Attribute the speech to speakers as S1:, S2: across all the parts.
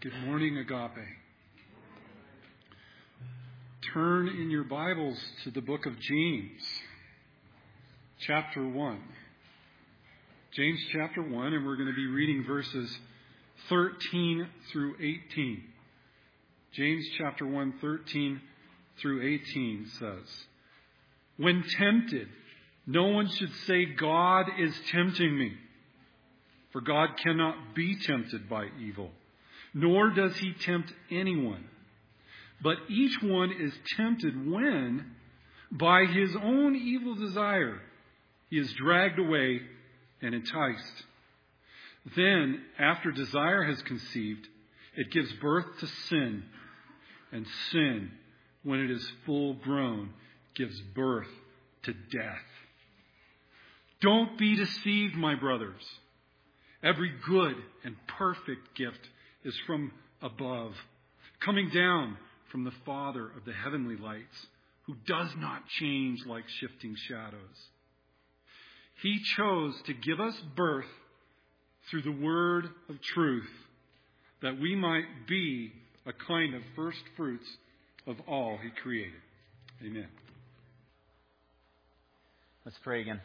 S1: Good morning, Agape. Turn in your Bibles to the book of James, chapter 1. James chapter 1, and we're going to be reading verses 13 through 18. James chapter 1, 13 through 18 says, "When tempted, no one should say, 'God is tempting me.' For God cannot be tempted by evil, nor does he tempt anyone. But each one is tempted when, by his own evil desire, he is dragged away and enticed. Then, after desire has conceived, it gives birth to sin. And sin, when it is full grown, gives birth to death. Don't be deceived, my brothers. Every good and perfect gift is from above, coming down from the Father of the heavenly lights, who does not change like shifting shadows. He chose to give us birth through the word of truth, that we might be a kind of first fruits of all he created." Amen.
S2: Let's pray again.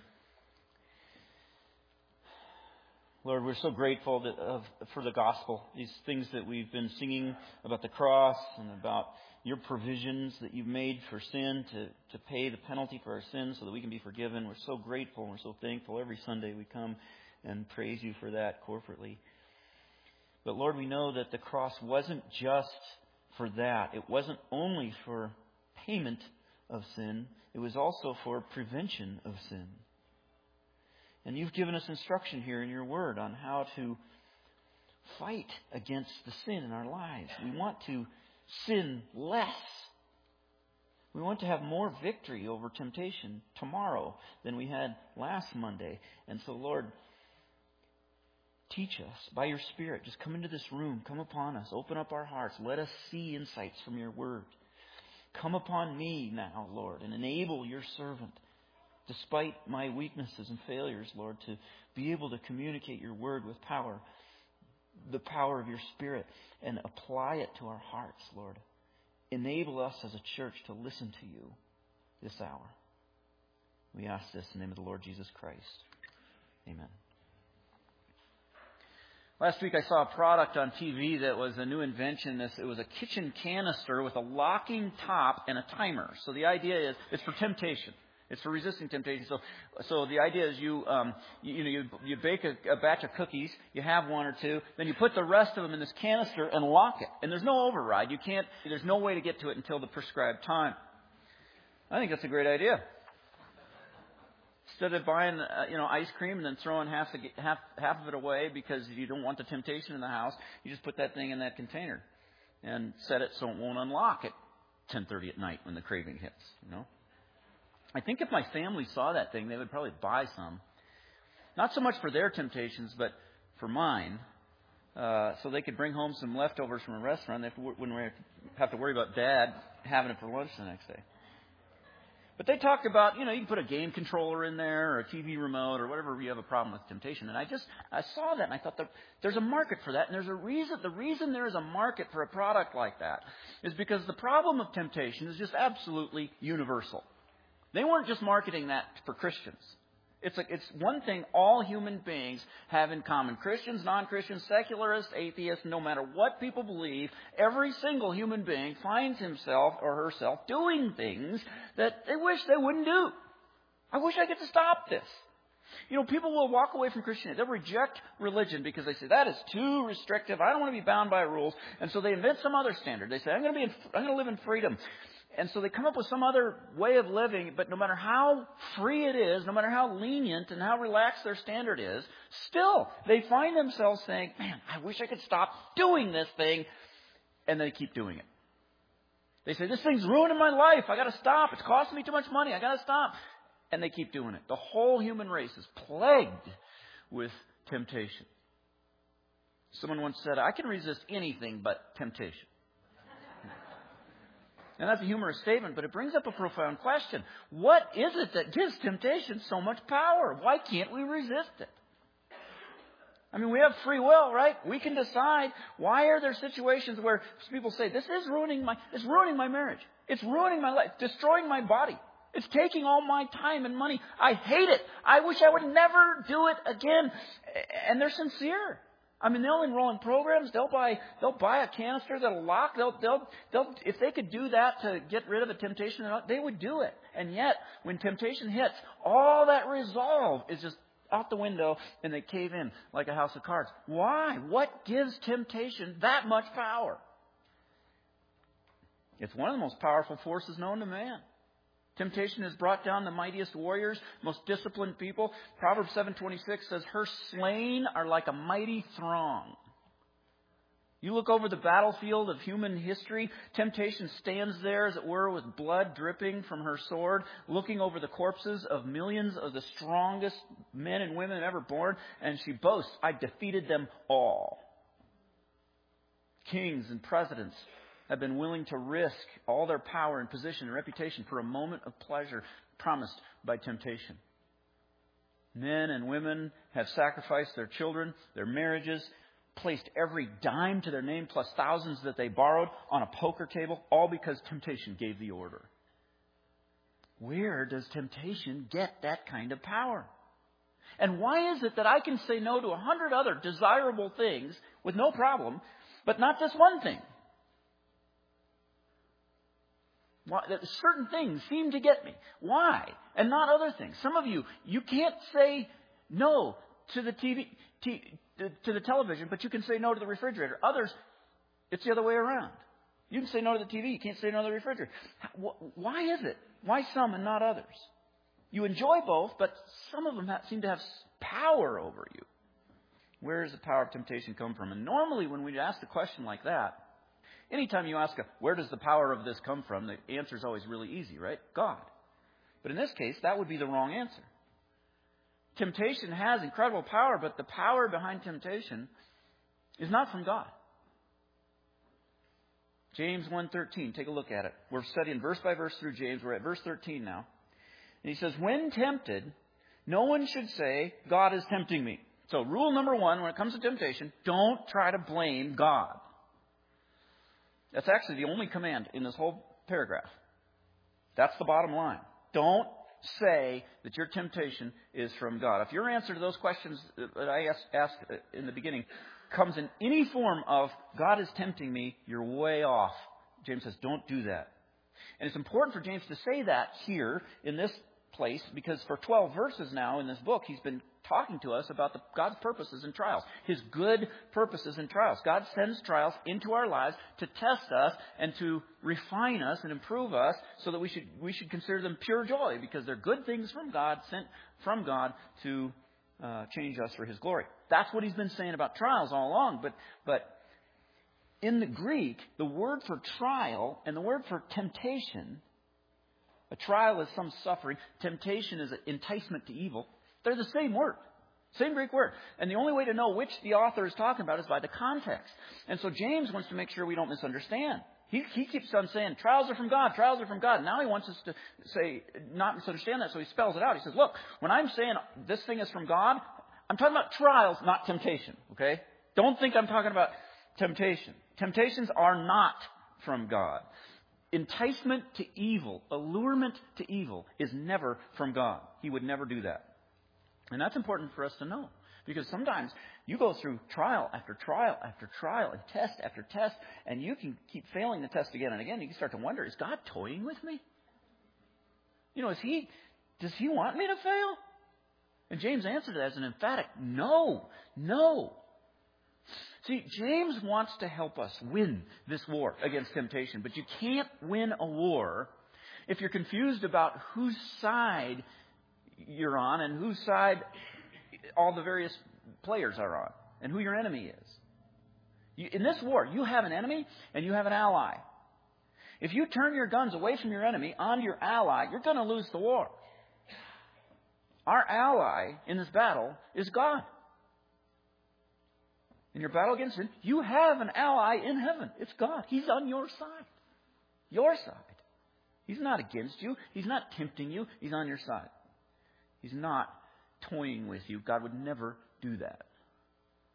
S2: Lord, we're so grateful for the gospel, these things that we've been singing about the cross and about your provisions that you've made for sin to pay the penalty for our sins so that we can be forgiven. We're so grateful and we're so thankful. Every Sunday we come and praise you for that corporately. But Lord, we know that the cross wasn't just for that. It wasn't only for payment of sin. It was also for prevention of sin. And you've given us instruction here in your word on how to fight against the sin in our lives. We want to sin less. We want to have more victory over temptation tomorrow than we had last Monday. And so, Lord, teach us by your Spirit. Just come into this room. Come upon us. Open up our hearts. Let us see insights from your word. Come upon me now, Lord, and enable your servant, despite my weaknesses and failures, Lord, to be able to communicate your word with power, the power of your Spirit, and apply it to our hearts, Lord. Enable us as a church to listen to you this hour. We ask this in the name of the Lord Jesus Christ. Amen. Last week I saw a product on TV that was a new invention. It was a kitchen canister with a locking top and a timer. So the idea is it's for temptation. It's for resisting temptation. So the idea is you bake a batch of cookies, you have one or two, then you put the rest of them in this canister and lock it. And there's no override. There's no way to get to it until the prescribed time. I think that's a great idea. Instead of buying ice cream and then throwing half of it away because you don't want the temptation in the house, you just put that thing in that container and set it so it won't unlock at 10:30 at night when the craving hits, I think if my family saw that thing, they would probably buy some. Not so much for their temptations, but for mine. So they could bring home some leftovers from a restaurant. They wouldn't have to worry about Dad having it for lunch the next day. But they talked about, you can put a game controller in there or a TV remote or whatever you have a problem with temptation. And I saw that and I thought there's a market for that. And there's a reason. The reason there is a market for a product like that is because the problem of temptation is just absolutely universal. They weren't just marketing that for Christians. It's one thing all human beings have in common. Christians, non-Christians, secularists, atheists, no matter what people believe, every single human being finds himself or herself doing things that they wish they wouldn't do. I wish I get to stop this. People will walk away from Christianity. They'll reject religion because they say, that is too restrictive. I don't want to be bound by rules. And so they invent some other standard. They say, I'm going to live in freedom. And so they come up with some other way of living, but no matter how free it is, no matter how lenient and how relaxed their standard is, still they find themselves saying, man, I wish I could stop doing this thing. And they keep doing it. They say, this thing's ruining my life. I got to stop. It's costing me too much money. I got to stop. And they keep doing it. The whole human race is plagued with temptation. Someone once said, I can resist anything but temptation. And that's a humorous statement, but it brings up a profound question. What is it that gives temptation so much power? Why can't we resist it? I mean, we have free will, right? We can decide. Why are there situations where people say, it's ruining my marriage. It's ruining my life, destroying my body. It's taking all my time and money. I hate it. I wish I would never do it again. And they're sincere. I mean, they'll enroll in programs. They'll buy a canister that'll lock. They'll if they could do that to get rid of a temptation, they would do it. And yet, when temptation hits, all that resolve is just out the window, and they cave in like a house of cards. Why? What gives temptation that much power? It's one of the most powerful forces known to man. Temptation has brought down the mightiest warriors, most disciplined people. Proverbs 7:26 says, her slain are like a mighty throng. You look over the battlefield of human history, temptation stands there, as it were, with blood dripping from her sword, looking over the corpses of millions of the strongest men and women ever born, and she boasts, I've defeated them all. Kings and presidents have been willing to risk all their power and position and reputation for a moment of pleasure promised by temptation. Men and women have sacrificed their children, their marriages, placed every dime to their name plus thousands that they borrowed on a poker table, all because temptation gave the order. Where does temptation get that kind of power? And why is it that I can say no to 100 other desirable things with no problem, but not this one thing? Why, certain things seem to get me. Why? And not other things. Some of you can't say no to the to the television, but you can say no to the refrigerator. Others, it's the other way around. You can say no to the TV, you can't say no to the refrigerator. Why is it? Why some and not others? You enjoy both, but some of them seem to have power over you. Where does the power of temptation come from? And normally when we ask a question like that, anytime you ask, where does the power of this come from, the answer is always really easy, right? God. But in this case, that would be the wrong answer. Temptation has incredible power, but the power behind temptation is not from God. James 1:13, take a look at it. We're studying verse by verse through James. We're at verse 13 now. And he says, when tempted, no one should say, God is tempting me. So rule number one, when it comes to temptation, don't try to blame God. That's actually the only command in this whole paragraph. That's the bottom line. Don't say that your temptation is from God. If your answer to those questions that I asked in the beginning comes in any form of God is tempting me, you're way off. James says, don't do that. And it's important for James to say that here in this place because for 12 verses now in this book, he's been talking to us about God's purposes and trials, His good purposes and trials. God sends trials into our lives to test us and to refine us and improve us so that we should consider them pure joy because they're good things from God, sent from God to change us for His glory. That's what He's been saying about trials all along. But in the Greek, the word for trial and the word for temptation, a trial is some suffering, temptation is an enticement to evil. They're the same word. Same Greek word. And the only way to know which the author is talking about is by the context. And so James wants to make sure we don't misunderstand. He keeps on saying, trials are from God, trials are from God. Now he wants us to say, not misunderstand that, so he spells it out. He says, look, when I'm saying this thing is from God, I'm talking about trials, not temptation. Okay? Don't think I'm talking about temptation. Temptations are not from God. Enticement to evil, allurement to evil is never from God. He would never do that. And that's important for us to know. Because sometimes you go through trial after trial after trial and test after test, and you can keep failing the test again and again. You can start to wonder, is God toying with me? You know, does He want me to fail? And James answered that as an emphatic no. See, James wants to help us win this war against temptation. But you can't win a war if you're confused about whose side you're on and whose side all the various players are on and who your enemy is. In this war, you have an enemy and you have an ally. If you turn your guns away from your enemy onto your ally, you're going to lose the war. Our ally in this battle is God. In your battle against Him, you have an ally in heaven. It's God. He's on your side. Your side. He's not against you. He's not tempting you. He's on your side. He's not toying with you. God would never do that.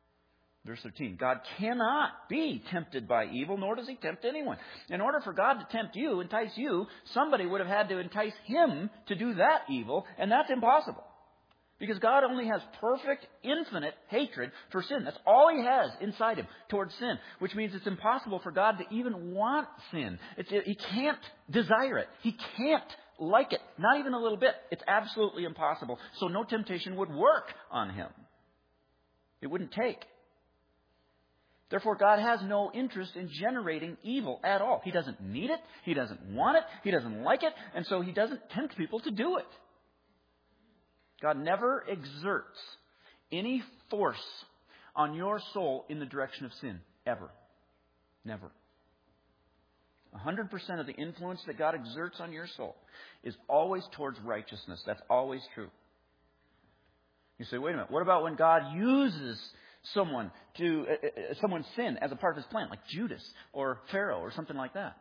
S2: Verse 13, God cannot be tempted by evil, nor does he tempt anyone. In order for God to tempt you, entice you, somebody would have had to entice him to do that evil, and that's impossible. Because God only has perfect, infinite hatred for sin. That's all he has inside him towards sin, which means it's impossible for God to even want sin. He can't desire it. He can't like it, not even a little bit. It's absolutely impossible. So no temptation would work on him. It wouldn't take. Therefore, God has no interest in generating evil at all. He doesn't need it. He doesn't want it. He doesn't like it. And so he doesn't tempt people to do it. God never exerts any force on your soul in the direction of sin. Ever. Never. 100% of the influence that God exerts on your soul is always towards righteousness. That's always true. You say, wait a minute, what about when God uses someone's sin as a part of his plan, like Judas or Pharaoh or something like that?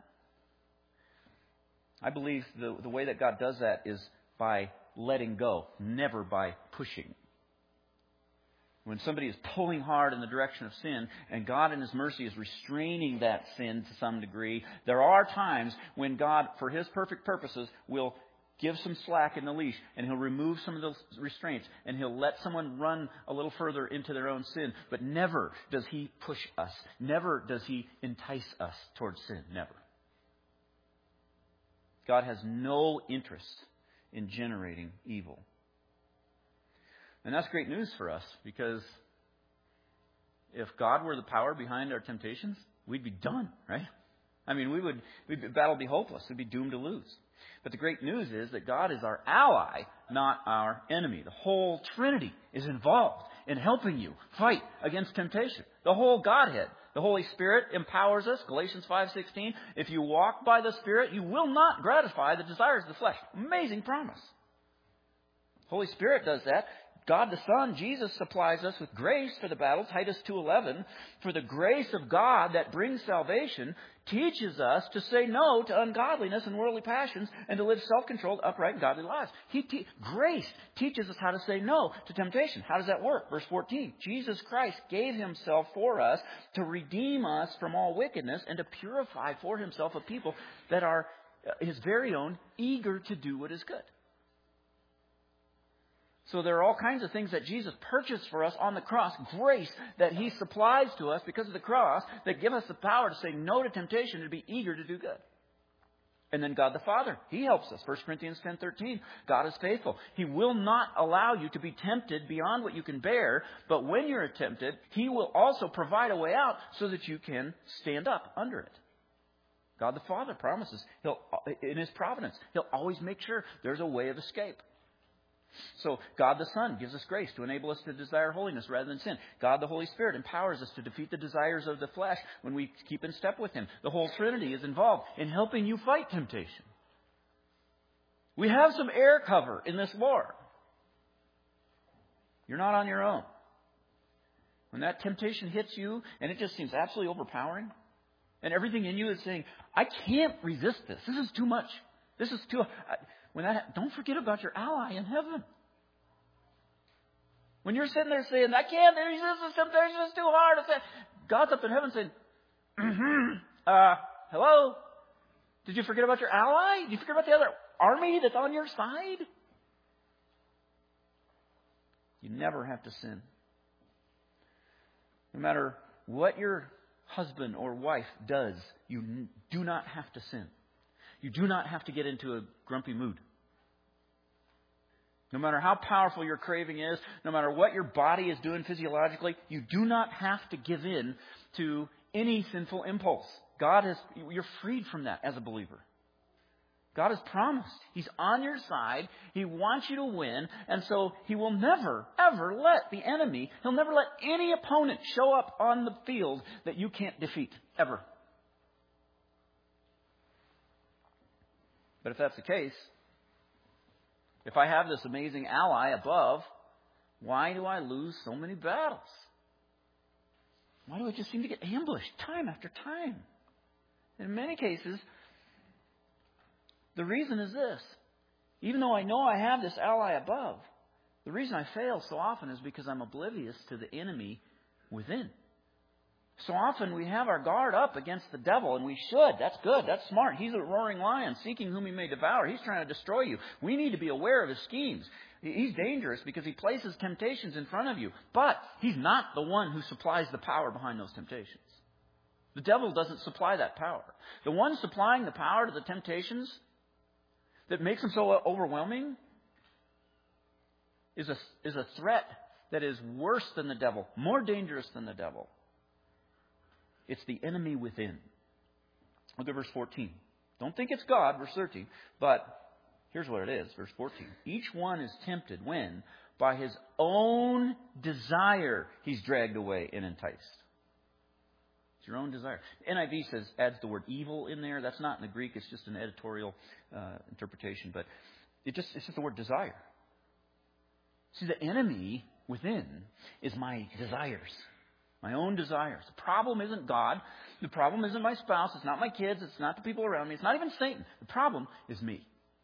S2: I believe the way that God does that is by letting go, never by pushing. When somebody is pulling hard in the direction of sin, and God in his mercy is restraining that sin to some degree, there are times when God, for his perfect purposes, will give some slack in the leash, and he'll remove some of those restraints, and he'll let someone run a little further into their own sin. But never does he push us. Never does he entice us towards sin. Never. God has no interest in generating evil. And that's great news for us, because if God were the power behind our temptations, we'd be done, right? I mean, the battle would be hopeless. We'd be doomed to lose. But the great news is that God is our ally, not our enemy. The whole Trinity is involved in helping you fight against temptation. The whole Godhead. The Holy Spirit empowers us. Galatians 5:16. If you walk by the Spirit, you will not gratify the desires of the flesh. Amazing promise. Holy Spirit does that. God the Son, Jesus, supplies us with grace for the battle. Titus 2:11. For the grace of God that brings salvation teaches us to say no to ungodliness and worldly passions and to live self-controlled, upright, and godly lives. Grace teaches us how to say no to temptation. How does that work? Verse 14. Jesus Christ gave himself for us to redeem us from all wickedness and to purify for himself a people that are his very own, eager to do what is good. So there are all kinds of things that Jesus purchased for us on the cross, grace that he supplies to us because of the cross, that give us the power to say no to temptation and to be eager to do good. And then God the Father, he helps us. 1 Corinthians 10:13, God is faithful. He will not allow you to be tempted beyond what you can bear, but when you're tempted, he will also provide a way out so that you can stand up under it. God the Father promises, in his providence, he'll always make sure there's a way of escape. So God the Son gives us grace to enable us to desire holiness rather than sin. God the Holy Spirit empowers us to defeat the desires of the flesh when we keep in step with him. The whole Trinity is involved in helping you fight temptation. We have some air cover in this war. You're not on your own. When that temptation hits you and it just seems absolutely overpowering, and everything in you is saying, I can't resist this. This is too much. This is too... don't forget about your ally in heaven. When you're sitting there saying, I can't resist this temptation, it's too hard. God's up in heaven saying, hello? Did you forget about your ally? Did you forget about the other army that's on your side? You never have to sin. No matter what your husband or wife does, you do not have to sin. You do not have to get into a grumpy mood. No matter how powerful your craving is, no matter what your body is doing physiologically, you do not have to give in to any sinful impulse. You're freed from that as a believer. God has promised. He's on your side. He wants you to win. And so he will never, ever let the enemy, he'll never let any opponent show up on the field that you can't defeat. Ever. But if that's the case, if I have this amazing ally above, why do I lose so many battles? Why do I just seem to get ambushed time after time? In many cases, the reason is this. Even though I know I have this ally above, the reason I fail so often is because I'm oblivious to the enemy within. So often we have our guard up against the devil, and we should. That's good. That's smart. He's a roaring lion, seeking whom he may devour. He's trying to destroy you. We need to be aware of his schemes. He's dangerous because he places temptations in front of you. But he's not the one who supplies the power behind those temptations. The devil doesn't supply that power. The one supplying the power to the temptations that makes them so overwhelming is a threat that is worse than the devil, more dangerous than the devil. It's the enemy within. Look at verse 14. Don't think it's God, verse 13. But here's what it is, verse 14. Each one is tempted when, by his own desire, he's dragged away and enticed. It's your own desire. NIV adds the word evil in there. That's not in the Greek. It's just an editorial interpretation. But it's just the word desire. See, the enemy within is my desires. My own desires. The problem isn't God. The problem isn't my spouse. It's not my kids. It's not the people around me. It's not even Satan. The problem is me.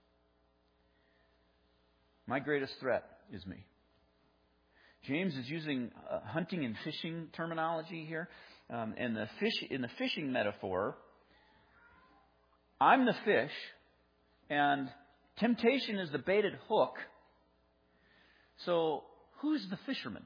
S2: My greatest threat is me. James is using hunting and fishing terminology here. And in the fishing metaphor, I'm the fish, and temptation is the baited hook. So who's the fisherman?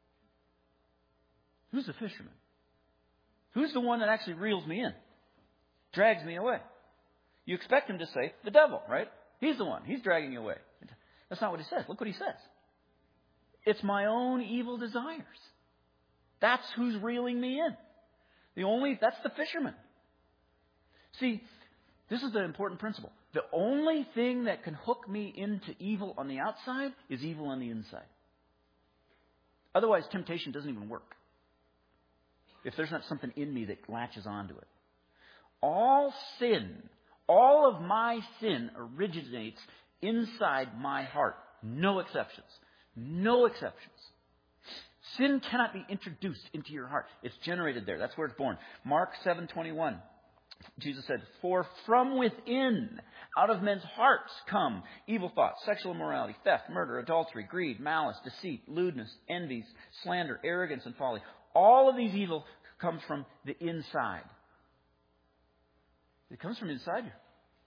S2: Who's the fisherman? Who's the one that actually reels me in? Drags me away? You expect him to say, the devil, right? He's the one. He's dragging you away. That's not what he says. Look what he says. It's my own evil desires. That's who's reeling me in. That's the fisherman. See, this is the important principle. The only thing that can hook me into evil on the outside is evil on the inside. Otherwise, temptation doesn't even work. If there's not something in me that latches onto it. All of my sin originates inside my heart. No exceptions. No exceptions. Sin cannot be introduced into your heart. It's generated there. That's where it's born. Mark 7:21. Jesus said, "For from within, out of men's hearts come evil thoughts, sexual immorality, theft, murder, adultery, greed, malice, deceit, lewdness, envy, slander, arrogance, and folly." All of these evil comes from the inside. It comes from inside you.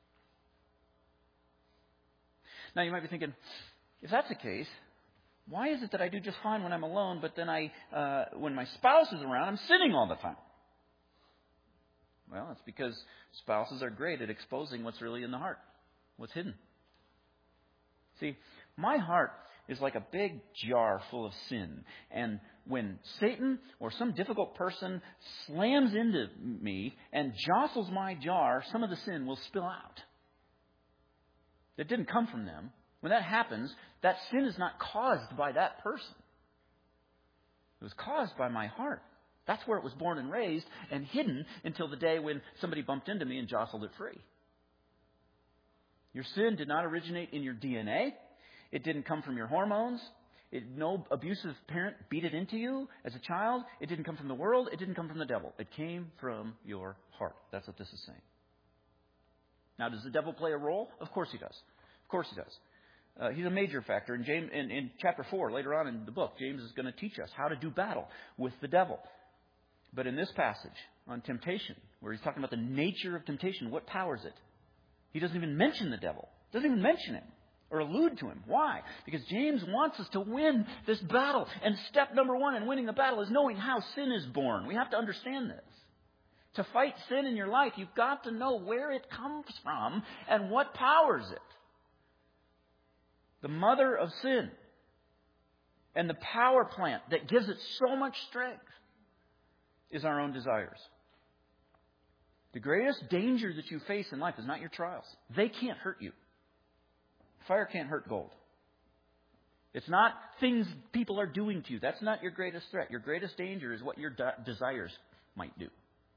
S2: Now you might be thinking, if that's the case, why is it that I do just fine when I'm alone, but then when my spouse is around, I'm sinning all the time? Well, it's because spouses are great at exposing what's really in the heart, what's hidden. See, my heart is like a big jar full of sin. And when Satan or some difficult person slams into me and jostles my jar, some of the sin will spill out. It didn't come from them. When that happens, that sin is not caused by that person. It was caused by my heart. That's where it was born and raised and hidden until the day when somebody bumped into me and jostled it free. Your sin did not originate in your DNA. It didn't come from your hormones. No abusive parent beat it into you as a child. It didn't come from the world. It didn't come from the devil. It came from your heart. That's what this is saying. Now, does the devil play a role? Of course he does. Of course he does. He's a major factor. In chapter 4, later on in the book, James is going to teach us how to do battle with the devil. But in this passage on temptation, where he's talking about the nature of temptation, what powers it? He doesn't even mention the devil. Doesn't even mention him or allude to him. Why? Because James wants us to win this battle. And step number 1 in winning the battle is knowing how sin is born. We have to understand this. To fight sin in your life, you've got to know where it comes from and what powers it. The mother of sin and the power plant that gives it so much strength is our own desires. The greatest danger that you face in life is not your trials. They can't hurt you. Fire can't hurt gold. It's not things people are doing to you. That's not your greatest threat. Your greatest danger is what your desires might do.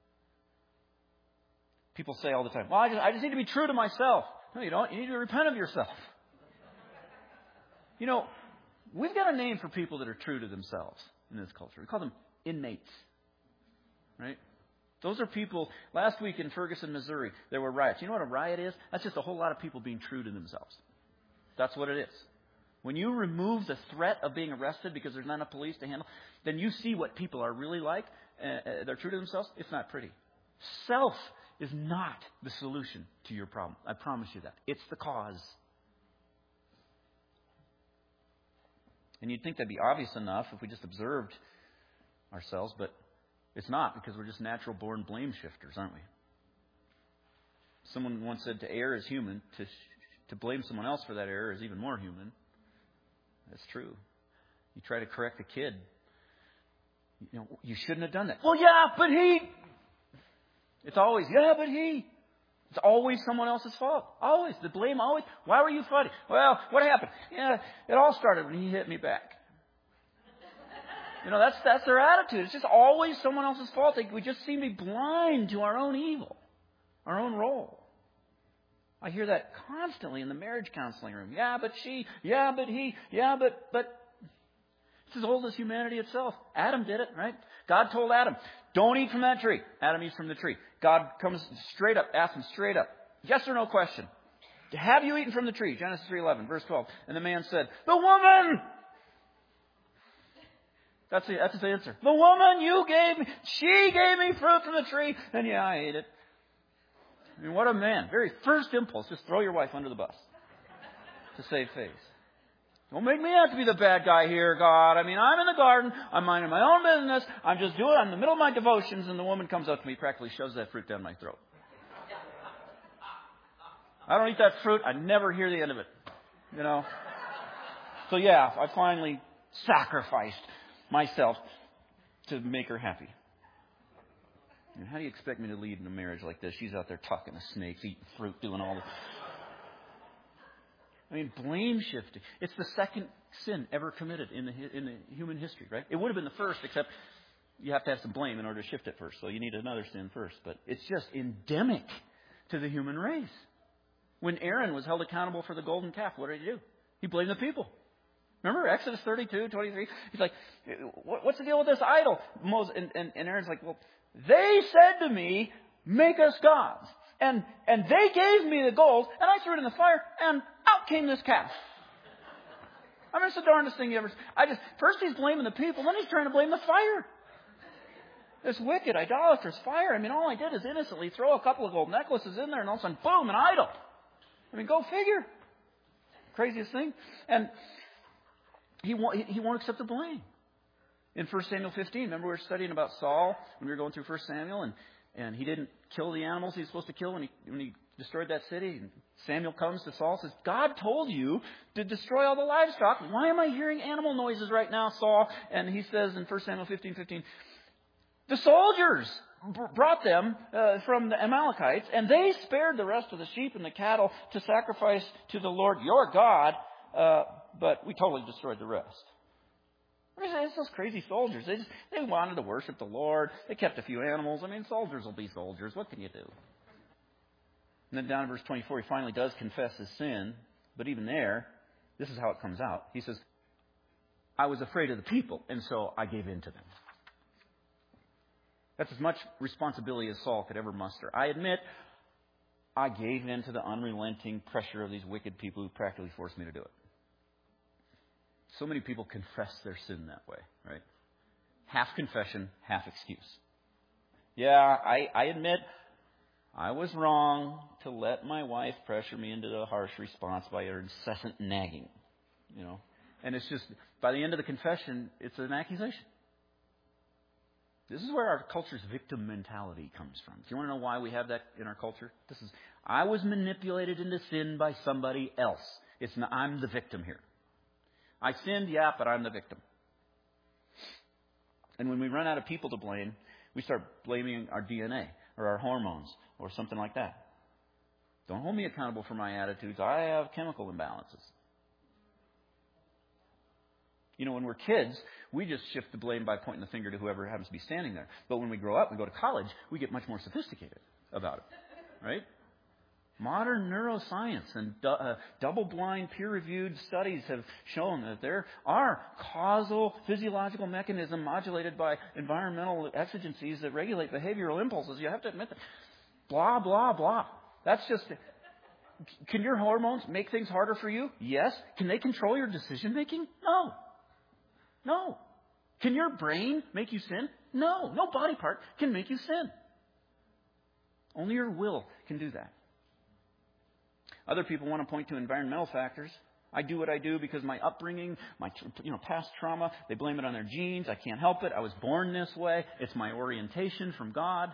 S2: People say all the time, well, I just need to be true to myself. No, you don't. You need to repent of yourself. You know, we've got a name for people that are true to themselves in this culture. We call them inmates. Right? Those are people. Last week in Ferguson, Missouri, there were riots. You know what a riot is? That's just a whole lot of people being true to themselves. That's what it is. When you remove the threat of being arrested because there's not enough police to handle, then you see what people are really like. they're true to themselves, it's not pretty. Self is not the solution to your problem. I promise you that. It's the cause. And you'd think that'd be obvious enough if we just observed ourselves, but it's not, because we're just natural born blame shifters, aren't we? Someone once said to err is human. To blame someone else for that error is even more human. That's true. You try to correct a kid. You shouldn't have done that. Well, yeah, but he. It's always, yeah, but he. It's always someone else's fault. Always. The blame always. Why were you fighting? Well, what happened? Yeah, it all started when he hit me back. That's their attitude. It's just always someone else's fault. We just seem to be blind to our own evil, our own role. I hear that constantly in the marriage counseling room. Yeah, but she. Yeah, but he. Yeah, but. It's as old as humanity itself. Adam did it, right? God told Adam, don't eat from that tree. Adam eats from the tree. God comes straight up, asks him straight up, yes or no question. Have you eaten from the tree? Genesis 3:11, verse 12. And the man said, the woman! That's his answer. The woman you gave me, she gave me fruit from the tree, and yeah, I ate it. I mean, what a man. Very first impulse, just throw your wife under the bus to save face. Don't make me have to be the bad guy here, God. I mean, I'm in the garden. I'm minding my own business. I'm in the middle of my devotions, and the woman comes up to me, practically shoves that fruit down my throat. I don't eat that fruit. I never hear the end of it. So yeah, I finally sacrificed myself to make her happy. And how do you expect me to lead in a marriage like this? She's out there talking to snakes, eating fruit, doing all this. I mean, blame shifting. It's the second sin ever committed in the human history, right? It would have been the first, except you have to have some blame in order to shift it first. So you need another sin first. But it's just endemic to the human race. When Aaron was held accountable for the golden calf, what did he do? He blamed the people. Remember Exodus 32:23? He's like, what's the deal with this idol? Moses and Aaron's like, well, they said to me, make us gods. And they gave me the gold, and I threw it in the fire, and out came this calf. I mean, it's the darndest thing you ever... First he's blaming the people, then he's trying to blame the fire. This wicked, idolatrous fire. I mean, all I did is innocently throw a couple of gold necklaces in there, and all of a sudden, boom, an idol. I mean, go figure. Craziest thing. And he won't accept the blame. In 1 Samuel 15, remember we were studying about Saul when we were going through 1 Samuel, and he didn't kill the animals he was supposed to kill when he destroyed that city. And Samuel comes to Saul and says, God told you to destroy all the livestock. Why am I hearing animal noises right now, Saul? And he says in 1 Samuel 15:15, the soldiers brought them from the Amalekites, and they spared the rest of the sheep and the cattle to sacrifice to the Lord your God, but we totally destroyed the rest. It's those crazy soldiers. They wanted to worship the Lord. They kept a few animals. I mean, soldiers will be soldiers. What can you do? And then down in verse 24, he finally does confess his sin. But even there, this is how it comes out. He says, I was afraid of the people, and so I gave in to them. That's as much responsibility as Saul could ever muster. I admit, I gave in to the unrelenting pressure of these wicked people who practically forced me to do it. So many people confess their sin that way, right? Half confession, half excuse. Yeah, I admit I was wrong to let my wife pressure me into a harsh response by her incessant nagging, And it's just, by the end of the confession, it's an accusation. This is where our culture's victim mentality comes from. Do you want to know why we have that in our culture? I was manipulated into sin by somebody else. I'm the victim here. I sinned, yeah, but I'm the victim. And when we run out of people to blame, we start blaming our DNA or our hormones or something like that. Don't hold me accountable for my attitudes. I have chemical imbalances. When we're kids, we just shift the blame by pointing the finger to whoever happens to be standing there. But when we grow up, we go to college, we get much more sophisticated about it, right? Modern neuroscience and double-blind, peer-reviewed studies have shown that there are causal physiological mechanisms modulated by environmental exigencies that regulate behavioral impulses. You have to admit that. Blah, blah, blah. That's just... Can your hormones make things harder for you? Yes. Can they control your decision-making? No. Can your brain make you sin? No body part can make you sin. Only your will can do that. Other people want to point to environmental factors. I do what I do because my upbringing, my past trauma, they blame it on their genes. I can't help it. I was born this way. It's my orientation from God.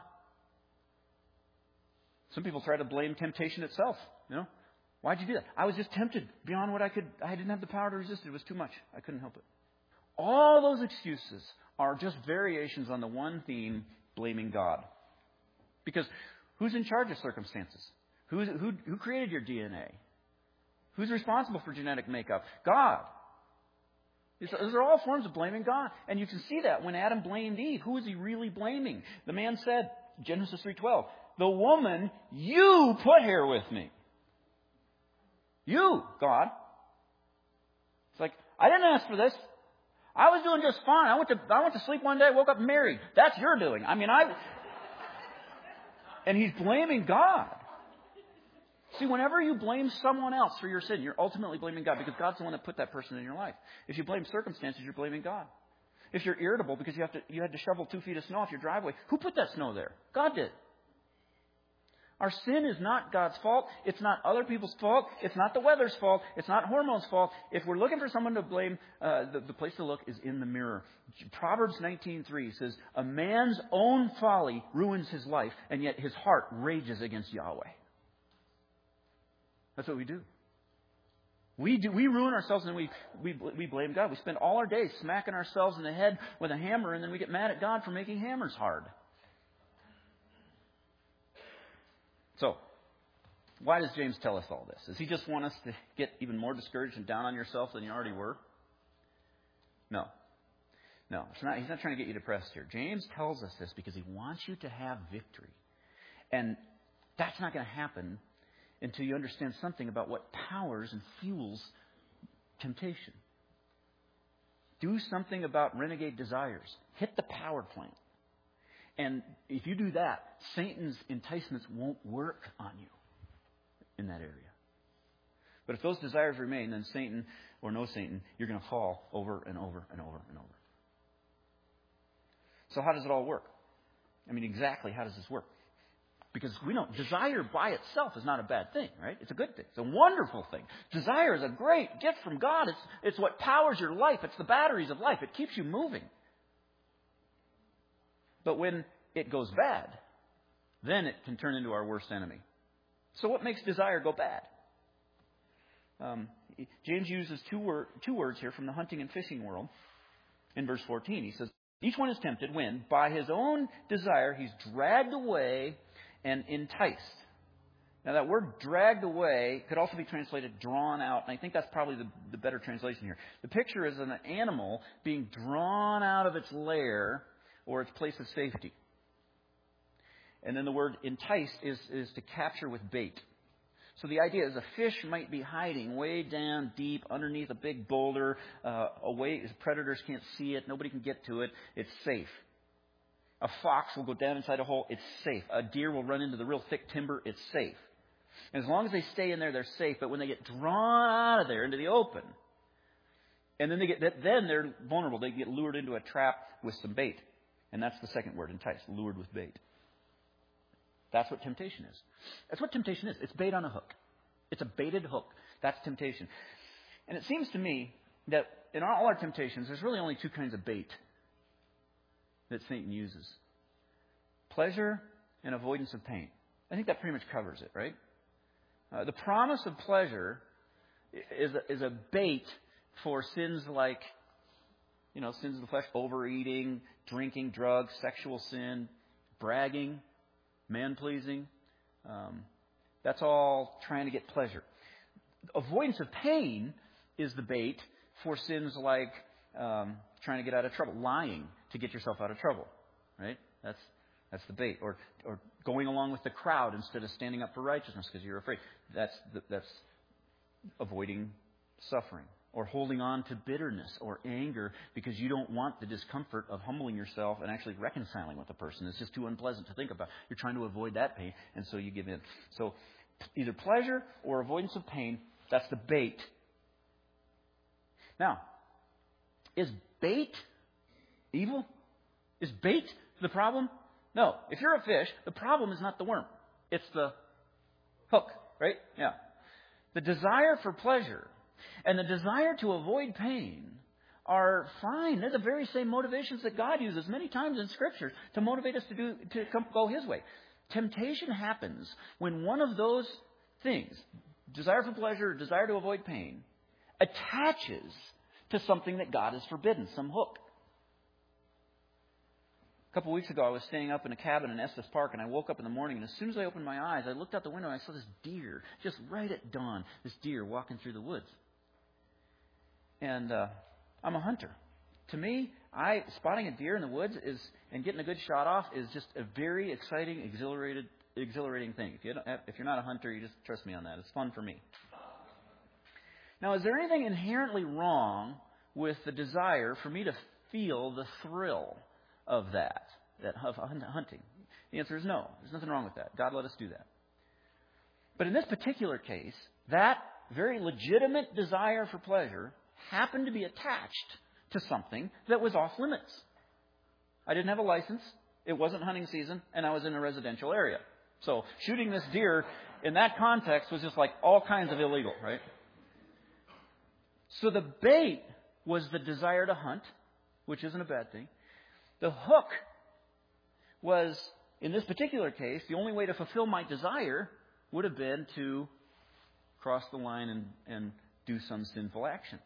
S2: Some people try to blame temptation itself. Why'd you do that? I was just tempted beyond what I could. I didn't have the power to resist it. It was too much. I couldn't help it. All those excuses are just variations on the one theme, blaming God. Because who's in charge of circumstances? Who created your DNA? Who's responsible for genetic makeup? God. Those are all forms of blaming God. And you can see that when Adam blamed Eve. Who was he really blaming? The man said, Genesis 3:12, the woman you put here with me. You, God. It's like, I didn't ask for this. I was doing just fine. I went to sleep one day, woke up married. That's your doing. And he's blaming God. See, whenever you blame someone else for your sin, you're ultimately blaming God because God's the one that put that person in your life. If you blame circumstances, you're blaming God. If you're irritable because you had to shovel 2 feet of snow off your driveway, who put that snow there? God did. Our sin is not God's fault. It's not other people's fault. It's not the weather's fault. It's not hormones' fault. If we're looking for someone to blame, the place to look is in the mirror. Proverbs 19:3 says, a man's own folly ruins his life, and yet his heart rages against Yahweh. That's what we do. We ruin ourselves and we blame God. We spend all our days smacking ourselves in the head with a hammer, and then we get mad at God for making hammers hard. So, why does James tell us all this? Does he just want us to get even more discouraged and down on yourself than you already were? No. He's not trying to get you depressed here. James tells us this because he wants you to have victory. And that's not going to happen until you understand something about what powers and fuels temptation. Do something about renegade desires. Hit the power plant. And if you do that, Satan's enticements won't work on you in that area. But if those desires remain, then Satan or no Satan, you're going to fall over and over and over and over. So how does it all work? Exactly how does this work? Because we know desire by itself is not a bad thing, right? It's a good thing. It's a wonderful thing. Desire is a great gift from God. It's what powers your life. It's the batteries of life. It keeps you moving. But when it goes bad, then it can turn into our worst enemy. So what makes desire go bad? James uses two words here from the hunting and fishing world in verse 14. He says, each one is tempted when, by his own desire, he's dragged away and enticed. Now that word dragged away could also be translated drawn out, and I think that's probably the better translation here. The picture is an animal being drawn out of its lair or its place of safety. And then the word enticed is to capture with bait. So the idea is a fish might be hiding way down deep underneath a big boulder, away, predators can't see it, nobody can get to it, it's safe. A fox will go down inside a hole, it's safe. A deer will run into the real thick timber, it's safe. And as long as they stay in there, they're safe. But when they get drawn out of there into the open, and then they're vulnerable. They get lured into a trap with some bait. And that's the second word, entice, lured with bait. That's what temptation is. That's what temptation is. It's bait on a hook. It's a baited hook. That's temptation. And it seems to me that in all our temptations, there's really only two kinds of bait that Satan uses. Pleasure and avoidance of pain. I think that pretty much covers it, right? The promise of pleasure is a bait for sins like, sins of the flesh, overeating, drinking, drugs, sexual sin, bragging, man-pleasing. That's all trying to get pleasure. Avoidance of pain is the bait for sins like trying to get out of trouble, lying to get yourself out of trouble, right? That's the bait. Or going along with the crowd instead of standing up for righteousness because you're afraid. That's avoiding suffering. Or holding on to bitterness or anger because you don't want the discomfort of humbling yourself and actually reconciling with the person. It's just too unpleasant to think about. You're trying to avoid that pain, and so you give in. So either pleasure or avoidance of pain, that's the bait. Now, is bait evil? Is bait the problem? No. If you're a fish, the problem is not the worm. It's the hook, right? Yeah. The desire for pleasure and the desire to avoid pain are fine. They're the very same motivations that God uses many times in Scripture to motivate us to go His way. Temptation happens when one of those things, desire for pleasure, desire to avoid pain, attaches to something that God has forbidden, some hook. A couple of weeks ago, I was staying up in a cabin in Estes Park, and I woke up in the morning, and as soon as I opened my eyes, I looked out the window, and I saw this deer, just right at dawn, this deer walking through the woods. And I'm a hunter. To me, spotting a deer in the woods and getting a good shot off is just a very exciting, exhilarating thing. If you're not a hunter, you just trust me on that. It's fun for me. Now, is there anything inherently wrong with the desire for me to feel the thrill of of hunting? The answer is no. There's nothing wrong with that. God let us do that. But in this particular case, that very legitimate desire for pleasure happened to be attached to something that was off limits. I didn't have a license. It wasn't hunting season, and I was in a residential area. So shooting this deer in that context was just like all kinds of illegal, right? So the bait was the desire to hunt, which isn't a bad thing. The hook was, in this particular case, the only way to fulfill my desire would have been to cross the line and do some sinful action.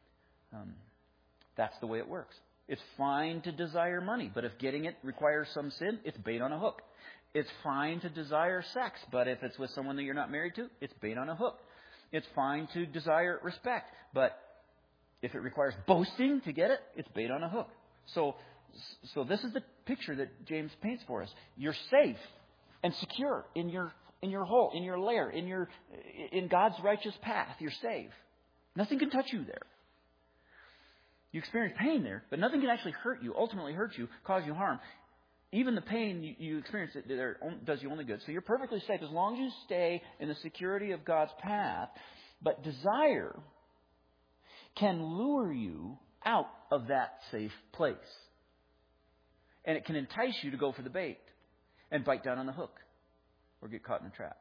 S2: That's the way it works. It's fine to desire money, but if getting it requires some sin, it's bait on a hook. It's fine to desire sex, but if it's with someone that you're not married to, it's bait on a hook. It's fine to desire respect, but if it requires boasting to get it, it's bait on a hook. So this is the picture that James paints for us. You're safe and secure in your hole, in your lair, in God's righteous path. You're safe. Nothing can touch you there. You experience pain there, but nothing can actually ultimately hurt you, cause you harm. Even the pain you experience there does you only good. So you're perfectly safe as long as you stay in the security of God's path. But desire can lure you out of that safe place. And it can entice you to go for the bait and bite down on the hook or get caught in a trap.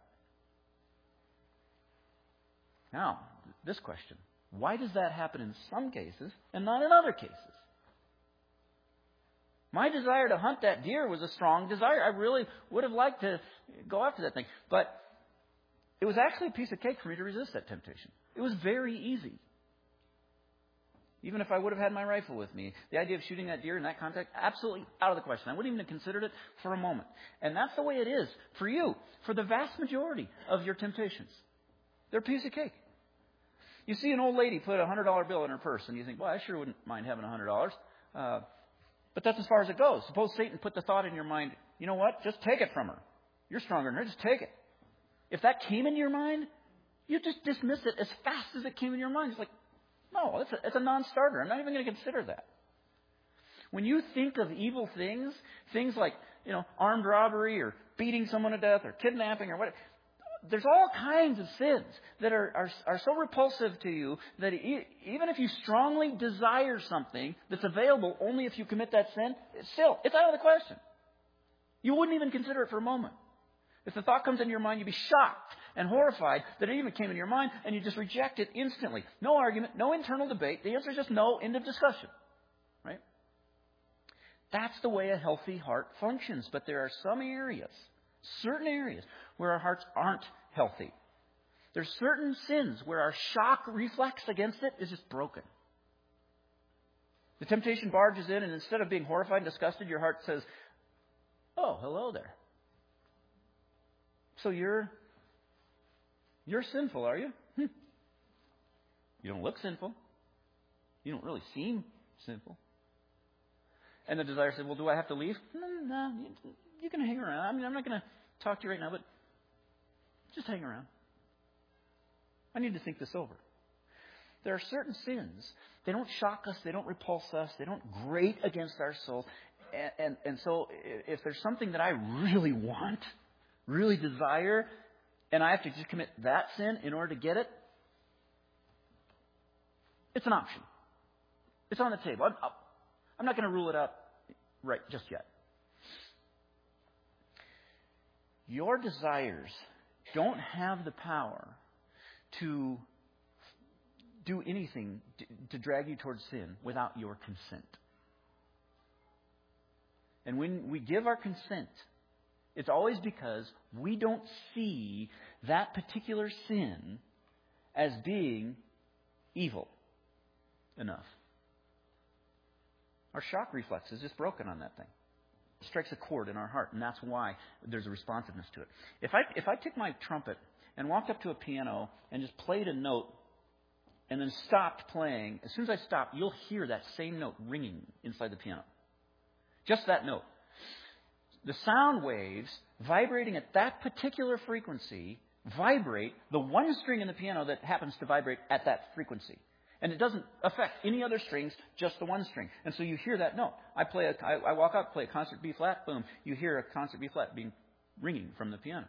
S2: Now, this question. Why does that happen in some cases and not in other cases? My desire to hunt that deer was a strong desire. I really would have liked to go after that thing. But it was actually a piece of cake for me to resist that temptation. It was very easy. Even if I would have had my rifle with me, the idea of shooting that deer in that context, absolutely out of the question. I wouldn't even have considered it for a moment. And that's the way it is for you, for the vast majority of your temptations. They're a piece of cake. You see an old lady put a $100 bill in her purse, and you think, well, I sure wouldn't mind having $100. But that's as far as it goes. Suppose Satan put the thought in your mind, you know what? Just take it from her. You're stronger than her. Just take it. If that came into your mind, you just dismiss it as fast as it came in your mind. It's like, no, it's a non-starter. I'm not even going to consider that. When you think of evil things like, armed robbery or beating someone to death or kidnapping or whatever, there's all kinds of sins that are so repulsive to you that even if you strongly desire something that's available only if you commit that sin, it's out of the question. You wouldn't even consider it for a moment. If the thought comes into your mind, you'd be shocked and horrified that it even came into your mind, and you just reject it instantly. No argument, no internal debate. The answer is just no, end of discussion. Right? That's the way a healthy heart functions. But there are some areas, certain areas, where our hearts aren't healthy. There's certain sins where our shock reflex against it is just broken. The temptation barges in, and instead of being horrified and disgusted, your heart says, oh, hello there. So you're sinful, are you? You don't look sinful. You don't really seem sinful. And the desire said, well, do I have to leave? No, you can hang around. I mean, I'm not going to talk to you right now, but just hang around. I need to think this over. There are certain sins. They don't shock us. They don't repulse us. They don't grate against our soul. And so if there's something that I really want, really desire, and I have to just commit that sin in order to get it, it's an option. It's on the table. I'm not going to rule it out right just yet. Your desires don't have the power to do anything to drag you towards sin without your consent. And when we give our consent, it's always because we don't see that particular sin as being evil enough. Our shock reflex is just broken on that thing. It strikes a chord in our heart, and that's why there's a responsiveness to it. If I took my trumpet and walked up to a piano and just played a note and then stopped playing, as soon as I stop, you'll hear that same note ringing inside the piano. Just that note. The sound waves vibrating at that particular frequency vibrate the one string in the piano that happens to vibrate at that frequency. And it doesn't affect any other strings, just the one string. And so you hear that note. I walk up, play a concert B flat, boom, you hear a concert B flat being ringing from the piano.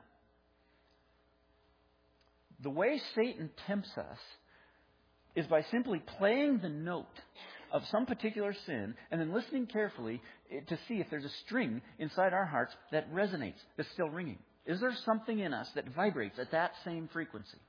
S2: The way Satan tempts us is by simply playing the note of some particular sin and then listening carefully to see if there's a string inside our hearts that resonates, that's still ringing. Is there something in us that vibrates at that same frequency?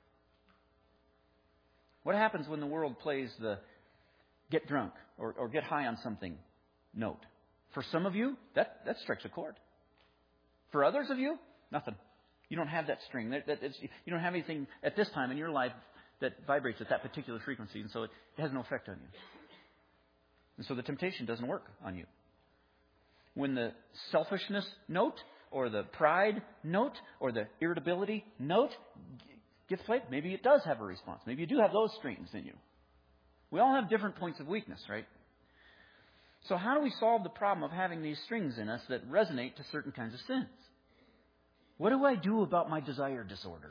S2: What happens when the world plays the get drunk or get high on something note? For some of you, that strikes a chord. For others of you, nothing. You don't have that string. You don't have anything at this time in your life that vibrates at that particular frequency, and so it has no effect on you. And so the temptation doesn't work on you. When the selfishness note or the pride note or the irritability note gets played, maybe it does have a response. Maybe you do have those strings in you. We all have different points of weakness, right? So how do we solve the problem of having these strings in us that resonate to certain kinds of sins? What do I do about my desire disorders?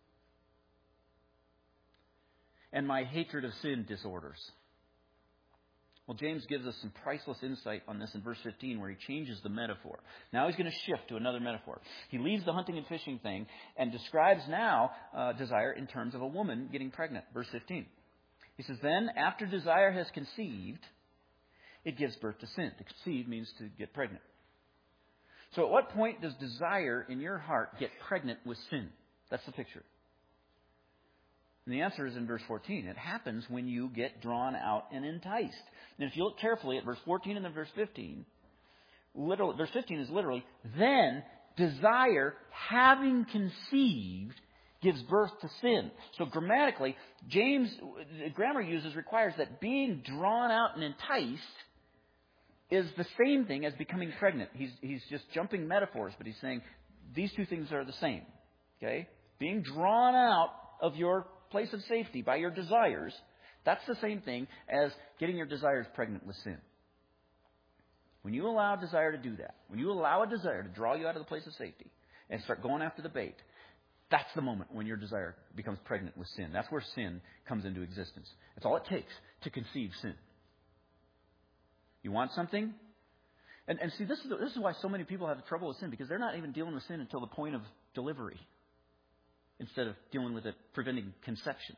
S2: And my hatred of sin disorders? Well, James gives us some priceless insight on this in verse 15 where he changes the metaphor. Now he's going to shift to another metaphor. He leaves the hunting and fishing thing and describes now desire in terms of a woman getting pregnant. Verse 15. He says, then after desire has conceived, it gives birth to sin. To conceive means to get pregnant. So at what point does desire in your heart get pregnant with sin? That's the picture. And the answer is in verse 14. It happens when you get drawn out and enticed. And if you look carefully at verse 14 and then verse 15, verse 15 is literally, then desire, having conceived, gives birth to sin. So grammatically, James, the grammar uses requires that being drawn out and enticed is the same thing as becoming pregnant. He's just jumping metaphors, but he's saying these two things are the same. Okay? Being drawn out of your place of safety by your desires, that's the same thing as getting your desires pregnant with sin. When you allow desire to do that, when you allow a desire to draw you out of the place of safety and start going after the bait, that's the moment when your desire becomes pregnant with sin. That's where sin comes into existence. That's all it takes to conceive sin. You want something? And see, this is why so many people have trouble with sin, because they're not even dealing with sin until the point of delivery, instead of dealing with it, preventing conception.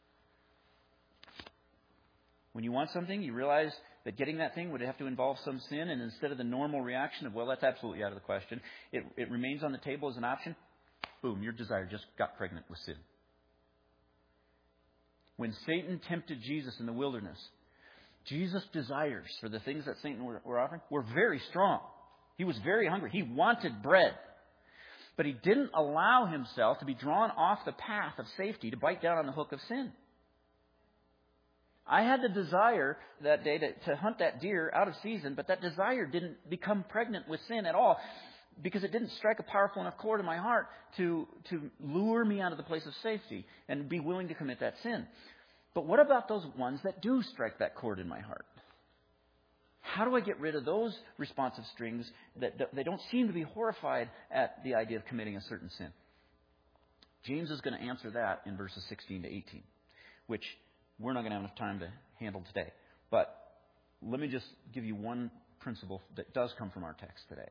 S2: When you want something, you realize that getting that thing would have to involve some sin, and instead of the normal reaction of, well, that's absolutely out of the question, it remains on the table as an option, boom, your desire just got pregnant with sin. When Satan tempted Jesus in the wilderness, Jesus' desires for the things that Satan were offering were very strong. He was very hungry. He wanted bread. But he didn't allow himself to be drawn off the path of safety to bite down on the hook of sin. I had the desire that day to hunt that deer out of season, but that desire didn't become pregnant with sin at all because it didn't strike a powerful enough chord in my heart to lure me out of the place of safety and be willing to commit that sin. But what about those ones that do strike that chord in my heart? How do I get rid of those responsive strings that they don't seem to be horrified at the idea of committing a certain sin? James is going to answer that in verses 16 to 18, which we're not going to have enough time to handle today. But let me just give you one principle that does come from our text today.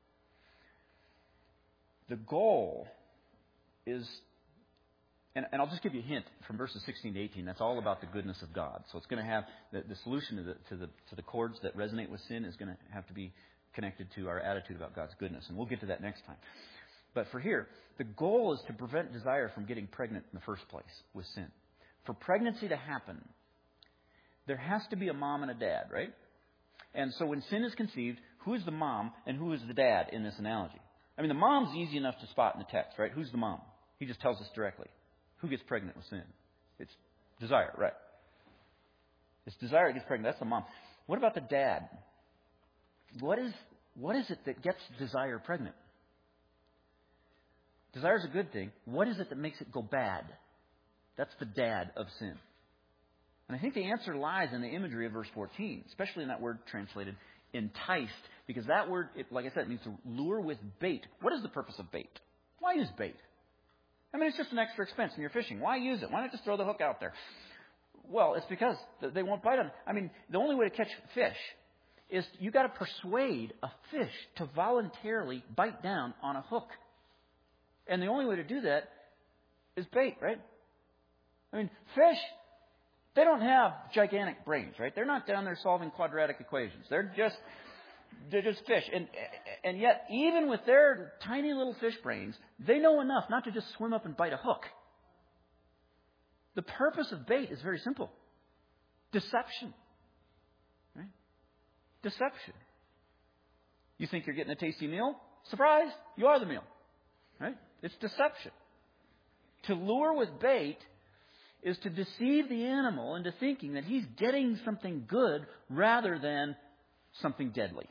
S2: The goal is, and I'll just give you a hint from verses 16 to 18. That's all about the goodness of God. So it's going to have the solution to the chords that resonate with sin is going to have to be connected to our attitude about God's goodness. And we'll get to that next time. But for here, the goal is to prevent desire from getting pregnant in the first place with sin. For pregnancy to happen, there has to be a mom and a dad, right? And so when sin is conceived, who is the mom and who is the dad in this analogy? I mean, the mom's easy enough to spot in the text, right? Who's the mom? He just tells us directly. Who gets pregnant with sin? It's desire, right? It's desire that gets pregnant. That's the mom. What about the dad? What is it that gets desire pregnant? Desire is a good thing. What is it that makes it go bad? That's the dad of sin. And I think the answer lies in the imagery of verse 14, especially in that word translated enticed, because that word, like I said, it means to lure with bait. What is the purpose of bait? Why use bait? I mean, it's just an extra expense when you're fishing. Why use it? Why not just throw the hook out there? Well, it's because they won't bite on it. I mean, the only way to catch fish is you got to persuade a fish to voluntarily bite down on a hook. And the only way to do that is bait, right? I mean, fish, they don't have gigantic brains, right? They're not down there solving quadratic equations. They're just fish. And yet, even with their tiny little fish brains, they know enough not to just swim up and bite a hook. The purpose of bait is very simple. Deception. Right? Deception. You think you're getting a tasty meal? Surprise! You are the meal. Right? It's deception. To lure with bait is to deceive the animal into thinking that he's getting something good rather than something deadly.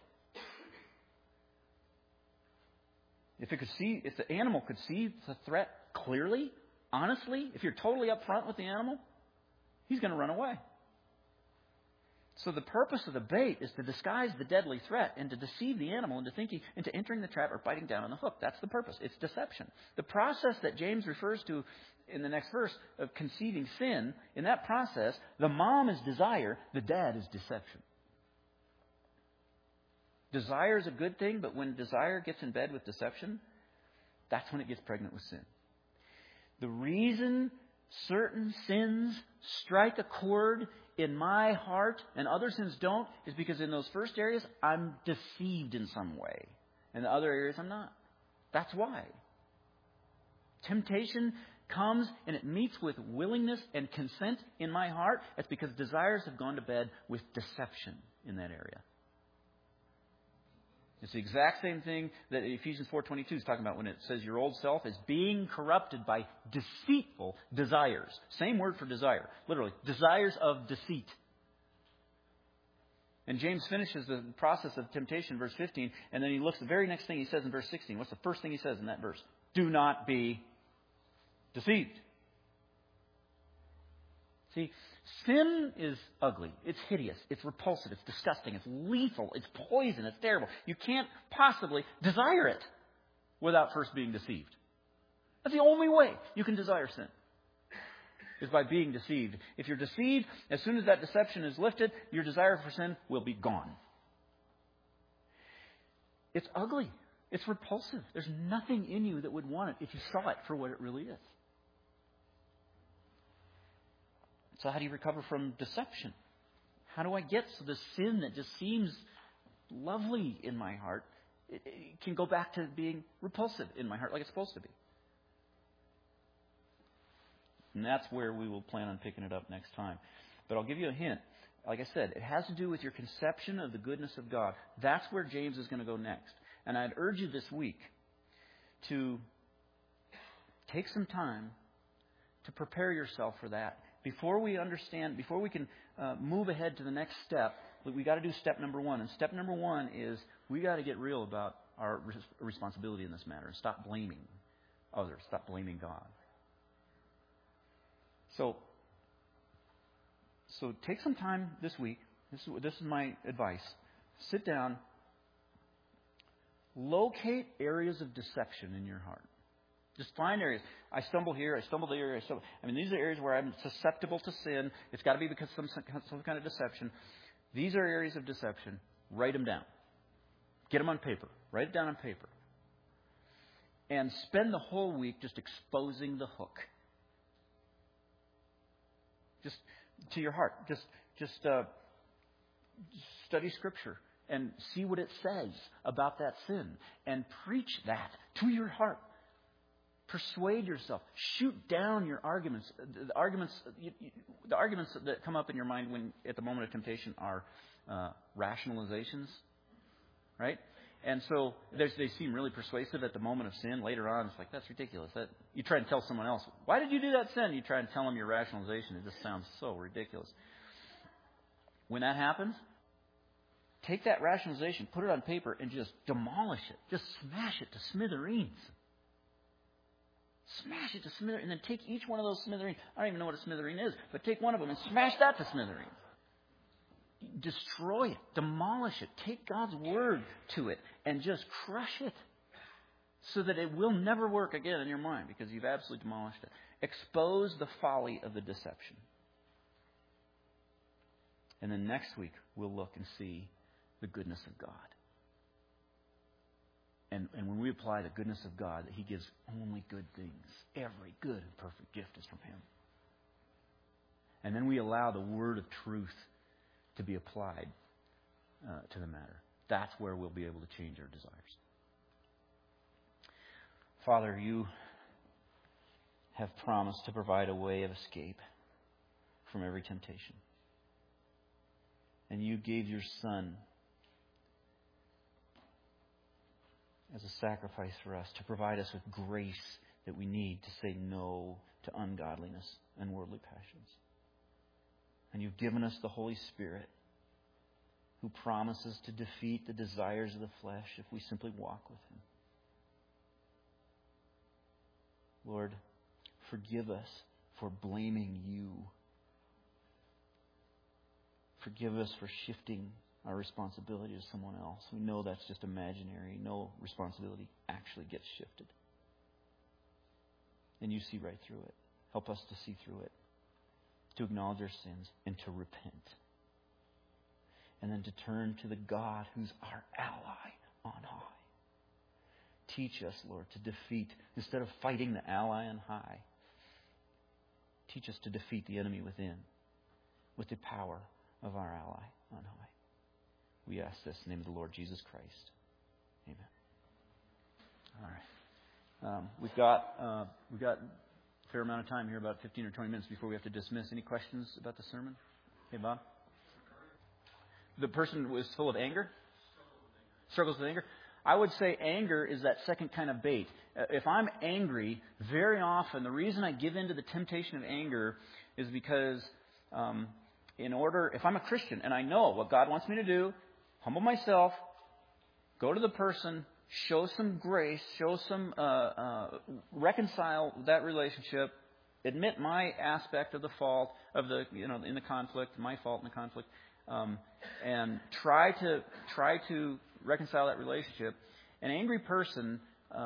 S2: If the animal could see the threat clearly, honestly, if you're totally upfront with the animal, he's going to run away. So the purpose of the bait is to disguise the deadly threat and to deceive the animal into entering the trap or biting down on the hook. That's the purpose. It's deception. The process that James refers to in the next verse of conceiving sin, in that process, the mom is desire, the dad is deception. Desire is a good thing, but when desire gets in bed with deception, that's when it gets pregnant with sin. The reason certain sins strike a chord in my heart and other sins don't is because in those first areas, I'm deceived in some way. In the other areas, I'm not. That's why. Temptation comes and it meets with willingness and consent in my heart. That's because desires have gone to bed with deception in that area. It's the exact same thing that Ephesians 4:22 is talking about when it says your old self is being corrupted by deceitful desires. Same word for desire. Literally, desires of deceit. And James finishes the process of temptation, verse 15, and then he looks, the very next thing he says in verse 16. What's the first thing he says in that verse? Do not be deceived. See, sin is ugly. It's hideous. It's repulsive. It's disgusting. It's lethal. It's poison. It's terrible. You can't possibly desire it without first being deceived. That's the only way you can desire sin, is by being deceived. If you're deceived, as soon as that deception is lifted, your desire for sin will be gone. It's ugly. It's repulsive. There's nothing in you that would want it if you saw it for what it really is. So how do you recover from deception? How do I get so the sin that just seems lovely in my heart, it can go back to being repulsive in my heart like it's supposed to be? And that's where we will plan on picking it up next time. But I'll give you a hint. Like I said, it has to do with your conception of the goodness of God. That's where James is going to go next. And I'd urge you this week to take some time to prepare yourself for that. Before we can move ahead to the next step, we got to do step number one. And step number one is we got to get real about our responsibility in this matter and stop blaming others, stop blaming God. So take some time this week. This is my advice. Sit down. Locate areas of deception in your heart. Just find areas. I stumble here. I stumble there. These are areas where I'm susceptible to sin. It's got to be because of some kind of deception. These are areas of deception. Write them down. Get them on paper. Write it down on paper. And spend the whole week just exposing the hook. Just to your heart. Just study Scripture. and see what it says about that sin and preach that to your heart. Persuade yourself. Shoot down your arguments. The arguments that come up in your mind when at the moment of temptation are rationalizations, right? And so they seem really persuasive at the moment of sin. Later on, it's like, that's ridiculous. You try to tell someone else, why did you do that sin? You try and tell them your rationalization. It just sounds so ridiculous. When that happens, take that rationalization, put it on paper, and just demolish it. Just smash it to smithereens. Smash it to smithereens. And then take each one of those smithereens. I don't even know what a smithereen is, but take one of them and smash that to smithereens. Destroy it. Demolish it. Take God's word to it and just crush it so that it will never work again in your mind because you've absolutely demolished it. Expose the folly of the deception. And then next week, we'll look and see the goodness of God. And when we apply the goodness of God, that He gives only good things. Every good and perfect gift is from Him. And then we allow the word of truth to be applied to the matter. That's where we'll be able to change our desires. Father, You have promised to provide a way of escape from every temptation. And You gave Your Son as a sacrifice for us to provide us with grace that we need to say no to ungodliness and worldly passions. And You've given us the Holy Spirit who promises to defeat the desires of the flesh if we simply walk with Him. Lord, forgive us for blaming You. Forgive us for shifting our responsibility to someone else. We know that's just imaginary. No responsibility actually gets shifted. And You see right through it. Help us to see through it. To acknowledge our sins and to repent. And then to turn to the God who's our ally on high. Teach us, Lord, to defeat, instead of fighting the ally on high, teach us to defeat the enemy within with the power of our ally on high. We ask this in the name of the Lord Jesus Christ. Amen. All right. We've got a fair amount of time here, about 15 or 20 minutes before we have to dismiss. Any questions about the sermon? Hey, Bob? The person was full of anger? Struggles with anger? I would say anger is that second kind of bait. If I'm angry, very often the reason I give in to the temptation of anger is because if I'm a Christian and I know what God wants me to do, humble myself, go to the person, show some grace, reconcile that relationship, admit my aspect of the fault of in the conflict, my fault in the conflict, and try to reconcile that relationship. An angry person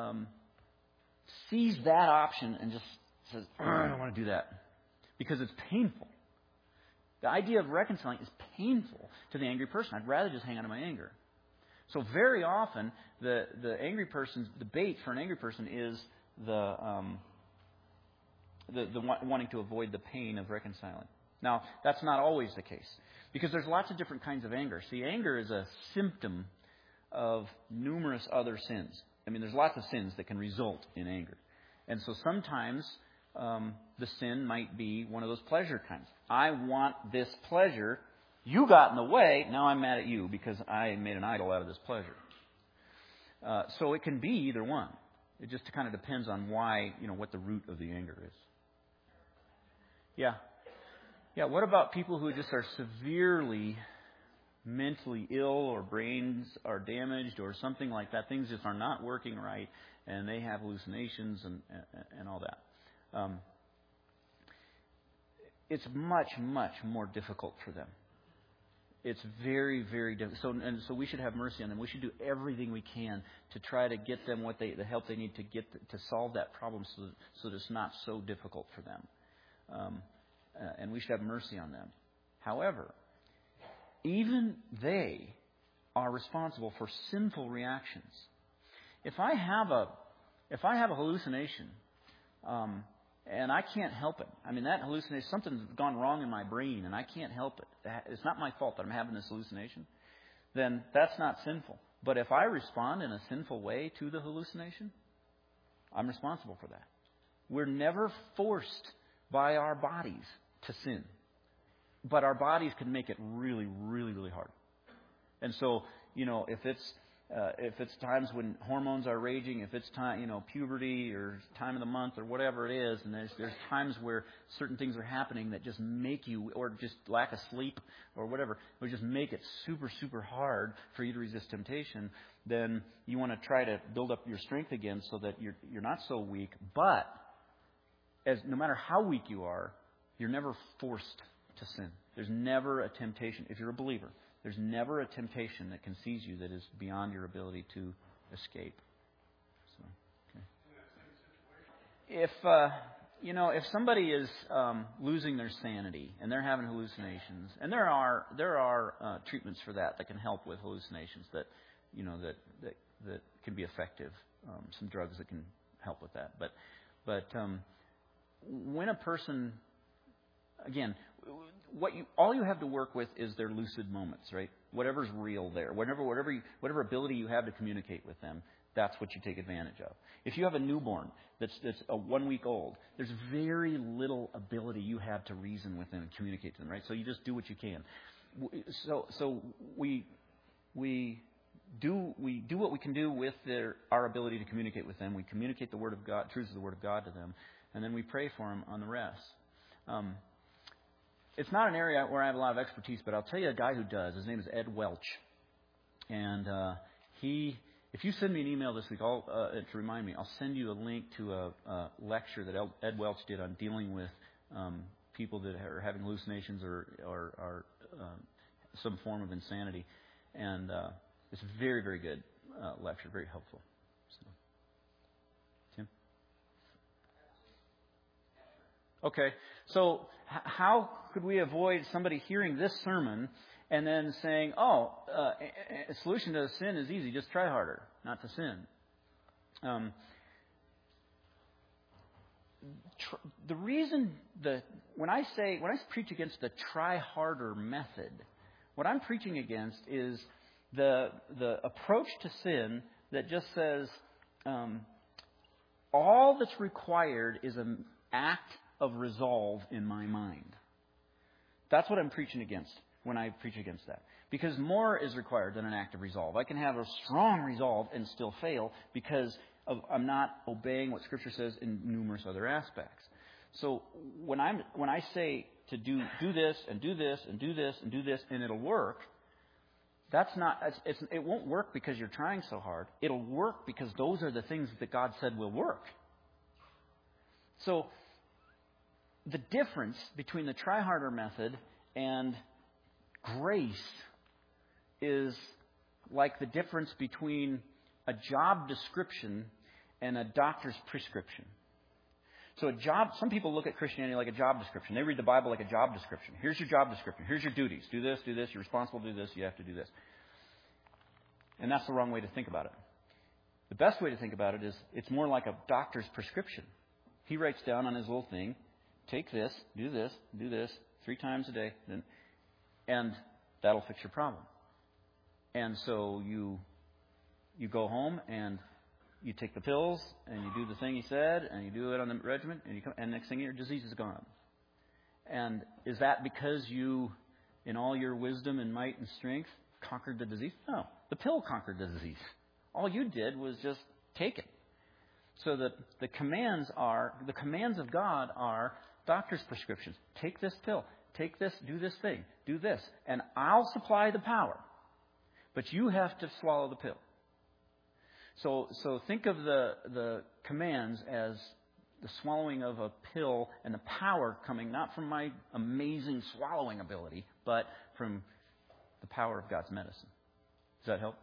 S2: sees that option and just says, I don't want to do that because it's painful. The idea of reconciling is painful to the angry person. I'd rather just hang on to my anger. So very often, the bait for an angry person is the wanting to avoid the pain of reconciling. Now, that's not always the case because there's lots of different kinds of anger. See, anger is a symptom of numerous other sins. I mean, there's lots of sins that can result in anger. And so sometimes the sin might be one of those pleasure kinds. I want this pleasure. You got in the way. Now I'm mad at you because I made an idol out of this pleasure. So it can be either one. It just kind of depends on why, what the root of the anger is. Yeah. Yeah, what about people who just are severely mentally ill or brains are damaged or something like that? Things just are not working right and they have hallucinations and all that. It's much, much more difficult for them. It's very, very difficult. So we should have mercy on them. We should do everything we can to try to get them the help they need to solve that problem so that it's not so difficult for them. And we should have mercy on them. However, even they are responsible for sinful reactions. If I have a hallucination, and I can't help it. I mean, that hallucination, something's gone wrong in my brain, and I can't help it. It's not my fault that I'm having this hallucination. then that's not sinful. But if I respond in a sinful way to the hallucination, I'm responsible for that. We're never forced by our bodies to sin. But our bodies can make it really, really, really hard. And so, if it's times when hormones are raging, if it's time, puberty or time of the month or whatever it is, and there's times where certain things are happening that just make you, or just lack of sleep or whatever, would just make it super, super hard for you to resist temptation, then you want to try to build up your strength again so that you're not so weak. But no matter how weak you are, you're never forced to sin. There's never a temptation. If you're a believer, there's never a temptation that can seize you that is beyond your ability to escape. So, okay. If somebody is losing their sanity and they're having hallucinations, and there are treatments for that can help with hallucinations that can be effective. Some drugs that can help with that. But when a person, again, all you have to work with is their lucid moments, right? Whatever's real there, whatever ability you have to communicate with them, that's what you take advantage of. If you have a newborn that's a 1 week old, there's very little ability you have to reason with them and communicate to them, right? So you just do what you can. So we do what we can do with our ability to communicate with them. We communicate the Word of God, truths of the Word of God to them, and then we pray for them on the rest. It's not an area where I have a lot of expertise, but I'll tell you a guy who does. His name is Ed Welch. And if you send me an email this week, to remind me, I'll send you a link to a lecture that Ed Welch did on dealing with people that are having hallucinations or some form of insanity. And it's a very, very good lecture, very helpful. So, Tim? Okay, so how could we avoid somebody hearing this sermon and then saying, a solution to sin is easy, just try harder not to sin? The reason when I preach against the try harder method, what I'm preaching against is the approach to sin that just says all that's required is an act of resolve in my mind. That's what I'm preaching against when I preach against that. Because more is required than an act of resolve. I can have a strong resolve and still fail because I'm not obeying what Scripture says in numerous other aspects. So when I say to do this and do this and do this and do this and it'll work, it won't work because you're trying so hard. It'll work because those are the things that God said will work. So the difference between the try harder method and grace is like the difference between a job description and a doctor's prescription. So some people look at Christianity like a job description. They read the Bible like a job description. Here's your job description. Here's your duties. Do this, do this. You're responsible to do this. You have to do this. And that's the wrong way to think about it. The best way to think about it is it's more like a doctor's prescription. He writes down on his little thing, take this, do this, do this 3 times a day, and that'll fix your problem. And so you go home and you take the pills and you do the thing he said and you do it on the regimen and next thing your disease is gone. And is that because you, in all your wisdom and might and strength, conquered the disease? No. The pill conquered the disease. All you did was just take it. So the commands of God are doctor's prescriptions. Take this pill. Take this. Do this thing. Do this. And I'll supply the power. But you have to swallow the pill. So think of the commands as the swallowing of a pill and the power coming not from my amazing swallowing ability, but from the power of God's medicine. Does that help?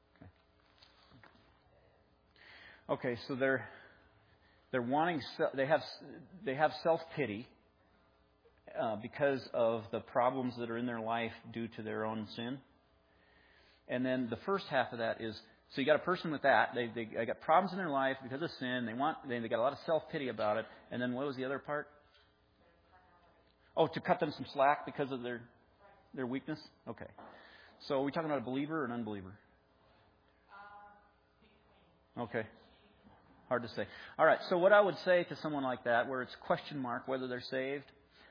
S2: Okay, so they're wanting, they have self-pity because of the problems that are in their life due to their own sin. And then the first half of that is, so you got a person with that. They got problems in their life because of sin. They got a lot of self-pity about it. And then what was the other part? Oh, to cut them some slack because of their weakness? Okay. So are we talking about a believer or an unbeliever? Okay. Hard to say. All right. So what I would say to someone like that, where it's question mark whether they're saved,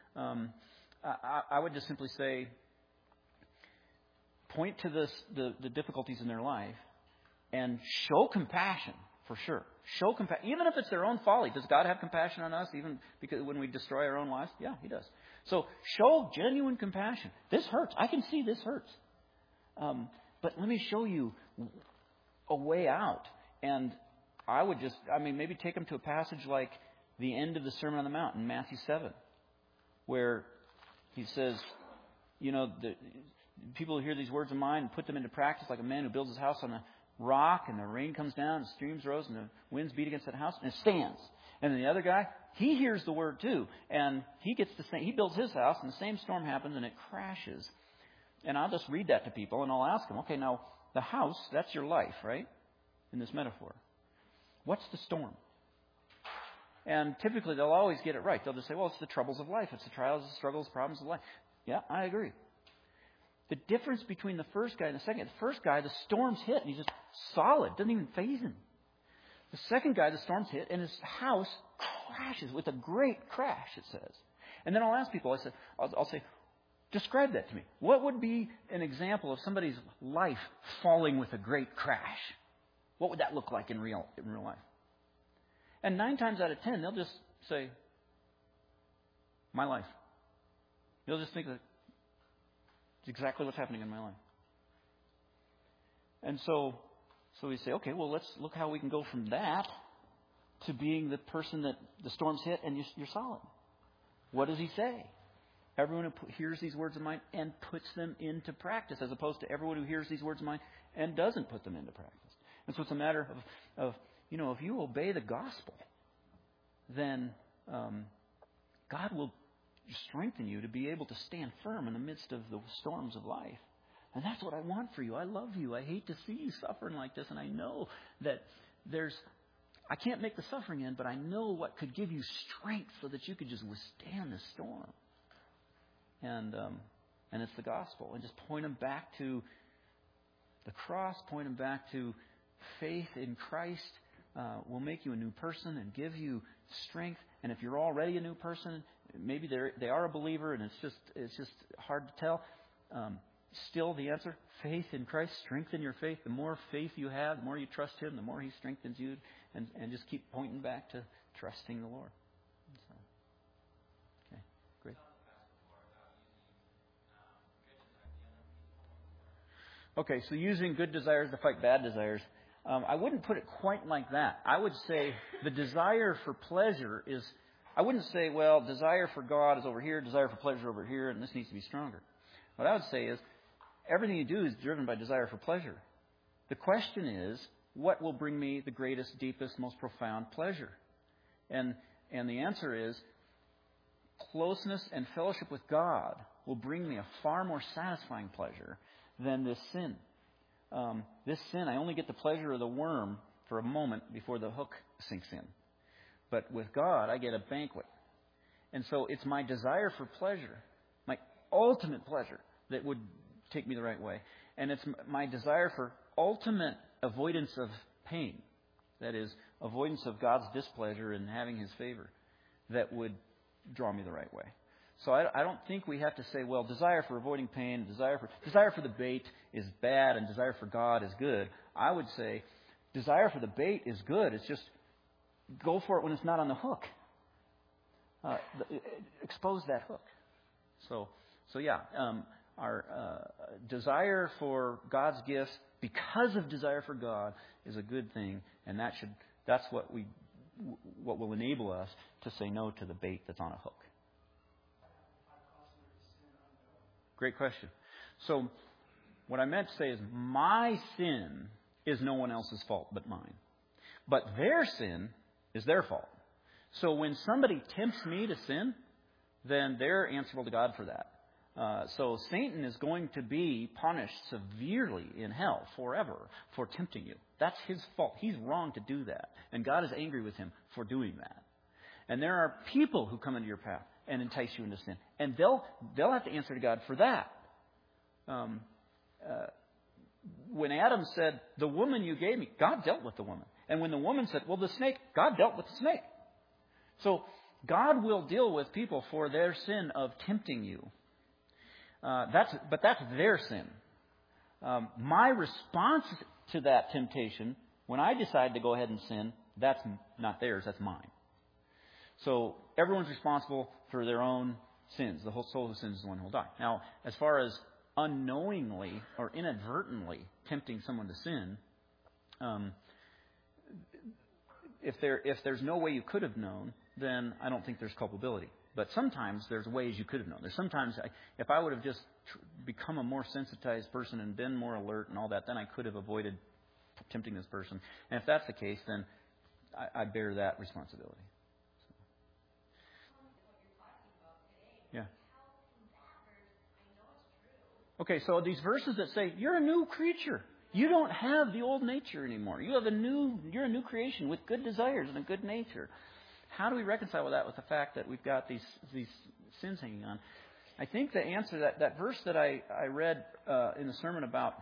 S2: I would just simply say, point to the difficulties in their life and show compassion, for sure. Show compassion. Even if it's their own folly. Does God have compassion on us even because when we destroy our own lives? Yeah, He does. So show genuine compassion. This hurts. I can see this hurts. But let me show you a way out. And I would maybe take them to a passage like the end of the Sermon on the Mount in Matthew 7, where He says, the people who hear these words of mine and put them into practice like a man who builds his house on a rock, and the rain comes down, and streams rose, and the winds beat against that house, and it stands. And then the other guy, he hears the word too, and he builds his house, and the same storm happens, and it crashes. And I'll just read that to people, and I'll ask them, okay, now, the house, that's your life, right? In this metaphor. What's the storm? And typically, they'll always get it right. They'll just say, well, it's the troubles of life. It's the trials, the struggles, problems of life. Yeah, I agree. The difference between the first guy and the second, the first guy, the storms hit, and he's just solid. Doesn't even faze him. The second guy, the storms hit, and his house crashes with a great crash, it says. And then I'll ask people, I'll say, describe that to me. What would be an example of somebody's life falling with a great crash? What would that look like in real life? And 9 times out of 10, they'll just say, my life. They'll just think that it's exactly what's happening in my life. And so we say, okay, well, let's look how we can go from that to being the person that the storms hit and you're solid. What does He say? Everyone who hears these words of mine and puts them into practice, as opposed to everyone who hears these words of mine and doesn't put them into practice. And so it's a matter of if you obey the gospel, then God will strengthen you to be able to stand firm in the midst of the storms of life. And that's what I want for you. I love you. I hate to see you suffering like this. And I know that I can't make the suffering end, but I know what could give you strength so that you could just withstand the storm. And it's the gospel. And just point them back to the cross, point them back to faith in Christ. Will make you a new person and give you strength. And if you're already a new person, maybe they are a believer, and it's just hard to tell. Still, the answer: faith in Christ. Strengthen your faith. The more faith you have, the more you trust Him, the more He strengthens you. And just keep pointing back to trusting the Lord. So, okay, great. Okay, so using good desires to fight bad desires. I wouldn't put it quite like that. I would say the desire for pleasure is, I wouldn't say, well, desire for God is over here, desire for pleasure over here, and this needs to be stronger. What I would say is, everything you do is driven by desire for pleasure. The question is, what will bring me the greatest, deepest, most profound pleasure? And the answer is, closeness and fellowship with God will bring me a far more satisfying pleasure than this sin. This sin, I only get the pleasure of the worm for a moment before the hook sinks in. But with God, I get a banquet. And so it's my desire for pleasure, my ultimate pleasure, that would take me the right way. And it's my desire for ultimate avoidance of pain, that is, avoidance of God's displeasure and having His favor, that would draw me the right way. So I don't think we have to say, well, desire for avoiding pain, desire for the bait is bad and desire for God is good. I would say desire for the bait is good. It's just go for it when it's not on the hook. Expose that hook. So yeah, our desire for God's gifts because of desire for God is a good thing, and that's what will enable us to say no to the bait that's on a hook. Great question. So what I meant to say is my sin is no one else's fault but mine. But their sin is their fault. So when somebody tempts me to sin, then they're answerable to God for that. So Satan is going to be punished severely in hell forever for tempting you. That's his fault. He's wrong to do that. And God is angry with him for doing that. And there are people who come into your path and entice you into sin. And they'll have to answer to God for that. when Adam said, the woman you gave me, God dealt with the woman. And when the woman said, well, the snake, God dealt with the snake. So God will deal with people for their sin of tempting you. But that's their sin. My response to that temptation, when I decide to go ahead and sin, that's not theirs, that's mine. So everyone's responsible for their own sins. The whole soul who sins is the one who will die. Now, as far as unknowingly or inadvertently tempting someone to sin, if there's no way you could have known, then I don't think there's culpability. But sometimes there's ways you could have known. There's sometimes, if I would have just become a more sensitized person and been more alert and all that, then I could have avoided tempting this person. And if that's the case, then I bear that responsibility. Yeah. Okay, so these verses that say, you're a new creature. You don't have the old nature anymore. You're a new creation with good desires and a good nature. How do we reconcile with that with the fact that we've got these sins hanging on? I think the answer, that verse that I read in the sermon about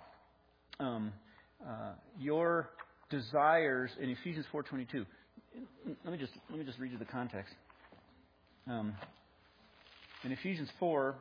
S2: your desires in Ephesians 4:22. Let me just read you the context. In Ephesians 4,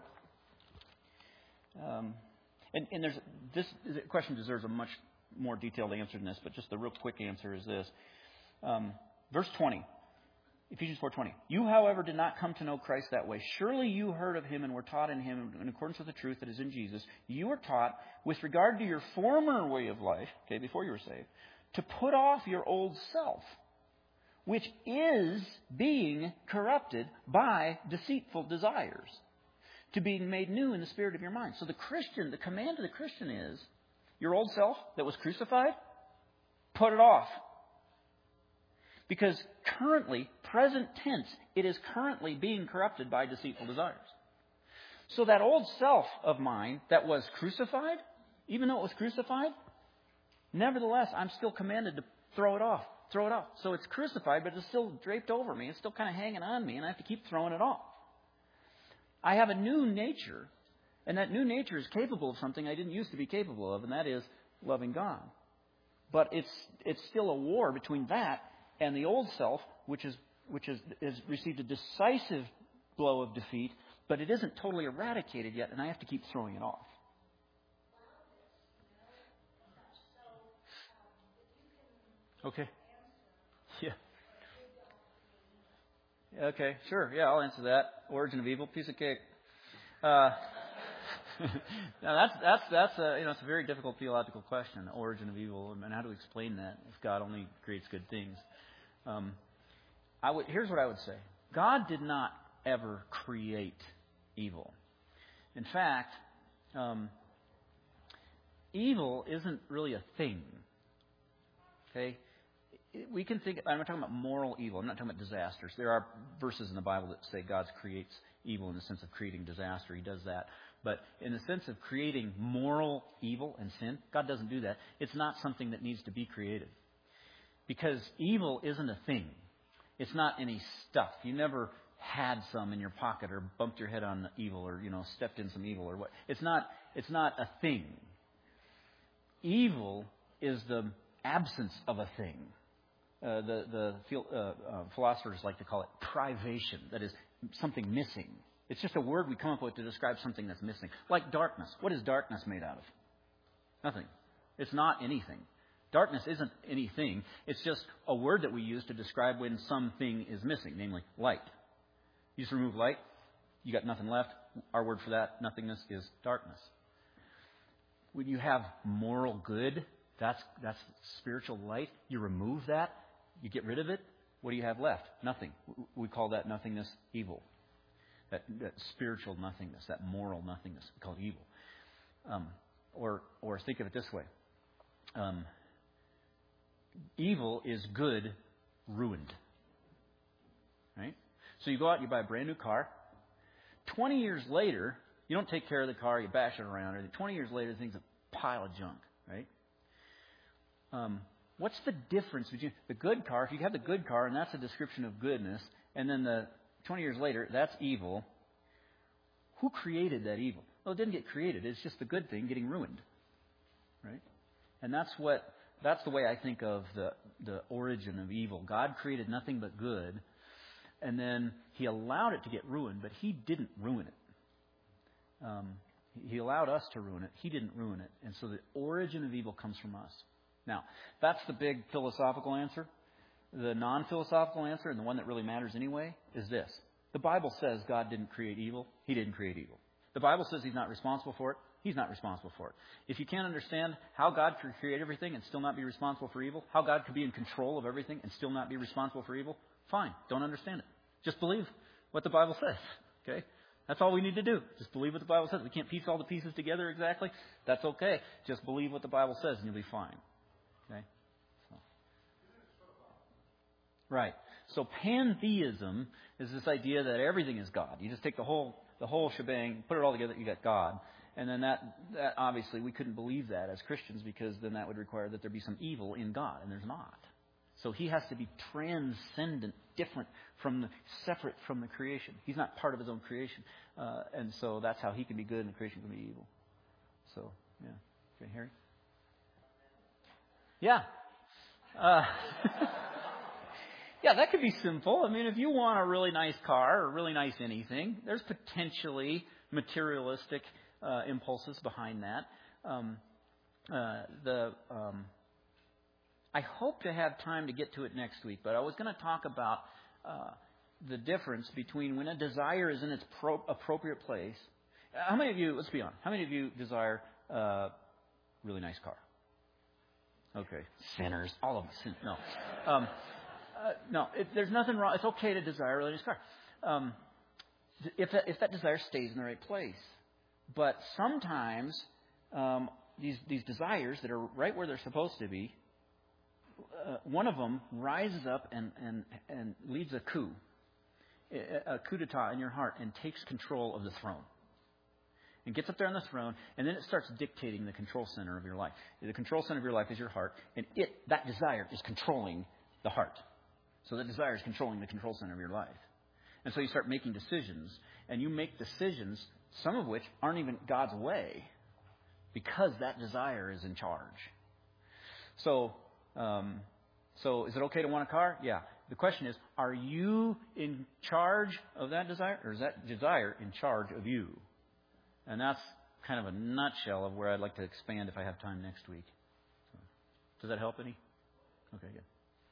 S2: and this question deserves a much more detailed answer than this, but just the real quick answer is this. Verse 20. Ephesians 4:20. You, however, did not come to know Christ that way. Surely you heard of Him and were taught in Him in accordance with the truth that is in Jesus. You were taught, with regard to your former way of life, okay, before you were saved, to put off your old self, which is being corrupted by deceitful desires, to being made new in the spirit of your mind. So the command of the Christian is, your old self that was crucified, put it off. Because currently, present tense, it is currently being corrupted by deceitful desires. So that old self of mine that was crucified, even though it was crucified, nevertheless, I'm still commanded to throw it off. Throw it off. So it's crucified, but it's still draped over me. It's still kind of hanging on me, and I have to keep throwing it off. I have a new nature, and that new nature is capable of something I didn't used to be capable of, and that is loving God. But it's still a war between that and the old self, which has received a decisive blow of defeat, but it isn't totally eradicated yet, and I have to keep throwing it off. Okay. Yeah. Okay, sure. Yeah, I'll answer that. Origin of evil, piece of cake. Now that's it's a very difficult theological question. The origin of evil, and how to explain that if God only creates good things. Here's what I would say. God did not ever create evil. In fact, evil isn't really a thing. Okay? We can think, I'm not talking about moral evil. I'm not talking about disasters. There are verses in the Bible that say God creates evil in the sense of creating disaster. He does that. But in the sense of creating moral evil and sin, God doesn't do that. It's not something that needs to be created. Because evil isn't a thing. It's not any stuff. You never had some in your pocket or bumped your head on evil or, stepped in some evil or what. It's not a thing. Evil is the absence of a thing. The philosophers like to call it privation. That is something missing. It's just a word we come up with to describe something that's missing. Like darkness. What is darkness made out of? Nothing. It's not anything. Darkness isn't anything. It's just a word that we use to describe when something is missing, namely light. You just remove light, you got nothing left. Our word for that, nothingness, is darkness. When you have moral good, that's spiritual light. You remove that, you get rid of it. What do you have left? Nothing. We call that nothingness evil. That spiritual nothingness, that moral nothingness, we call it evil. Or think of it this way. Evil is good ruined. Right? So you go out and you buy a brand new car. 20 years later, you don't take care of the car, you bash it around. 20 years later, the thing's a pile of junk. Right? What's the difference between the good car? If you have the good car, and that's a description of goodness, and then the 20 years later, that's evil. Who created that evil? Well, it didn't get created. It's just the good thing getting ruined. right? And that's the way I think of the origin of evil. God created nothing but good, and then He allowed it to get ruined, but He didn't ruin it. He allowed us to ruin it. He didn't ruin it. And so the origin of evil comes from us. Now, that's the big philosophical answer. The non-philosophical answer, and the one that really matters anyway, is this. The Bible says God didn't create evil. He didn't create evil. The Bible says He's not responsible for it. He's not responsible for it. If you can't understand how God could create everything and still not be responsible for evil, how God could be in control of everything and still not be responsible for evil, fine. Don't understand it. Just believe what the Bible says. Okay? That's all we need to do. Just believe what the Bible says. We can't piece all the pieces together exactly. That's okay. Just believe what the Bible says and you'll be fine. Okay? So. Right. So pantheism is this idea that everything is God. You just take the whole shebang, put it all together, you got God. And then that obviously we couldn't believe that as Christians, because then that would require that there be some evil in God, and there's not. So He has to be transcendent, different separate from the creation. He's not part of His own creation. And so that's how He can be good and the creation can be evil. So, yeah. Okay, Harry? Yeah. Yeah, that could be simple. I mean, if you want a really nice car or really nice anything, there's potentially materialistic impulses behind that. I hope to have time to get to it next week, but I was going to talk about the difference between when a desire is in its appropriate place. How many of you, let's be honest, how many of you desire a really nice car? Okay, sinners, all of us. No. No, there's nothing wrong. It's okay to desire a really nice car. If that desire stays in the right place. But sometimes these desires that are right where they're supposed to be, one of them rises up and leads a coup d'etat in your heart and takes control of the throne. And gets up there on the throne, and then it starts dictating the control center of your life. The control center of your life is your heart, and that desire is controlling the heart. So the desire is controlling the control center of your life. And so you start making decisions, and you make decisions, some of which aren't even God's way, because that desire is in charge. So is it okay to want a car? Yeah. The question is, are you in charge of that desire, or is that desire in charge of you? And that's kind of a nutshell of where I'd like to expand if I have time next week. So, does that help any? Okay, good.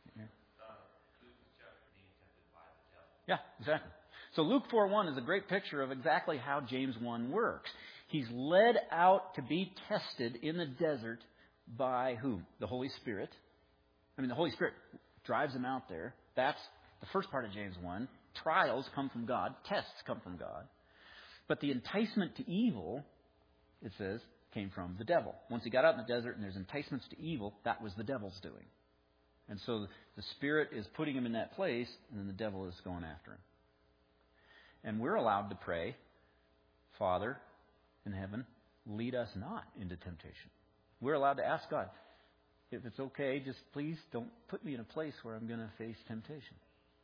S2: Yeah, exactly. So Luke 4:1 is a great picture of exactly how James 1 works. He's led out to be tested in the desert by whom? The Holy Spirit. I mean, the Holy Spirit drives him out there. That's the first part of James 1. Trials come from God. Tests come from God. But the enticement to evil, it says, came from the devil. Once he got out in the desert and there's enticements to evil, that was the devil's doing. And so the Spirit is putting him in that place, and then the devil is going after him. And we're allowed to pray, Father in heaven, lead us not into temptation. We're allowed to ask God, if it's okay, just please don't put me in a place where I'm going to face temptation.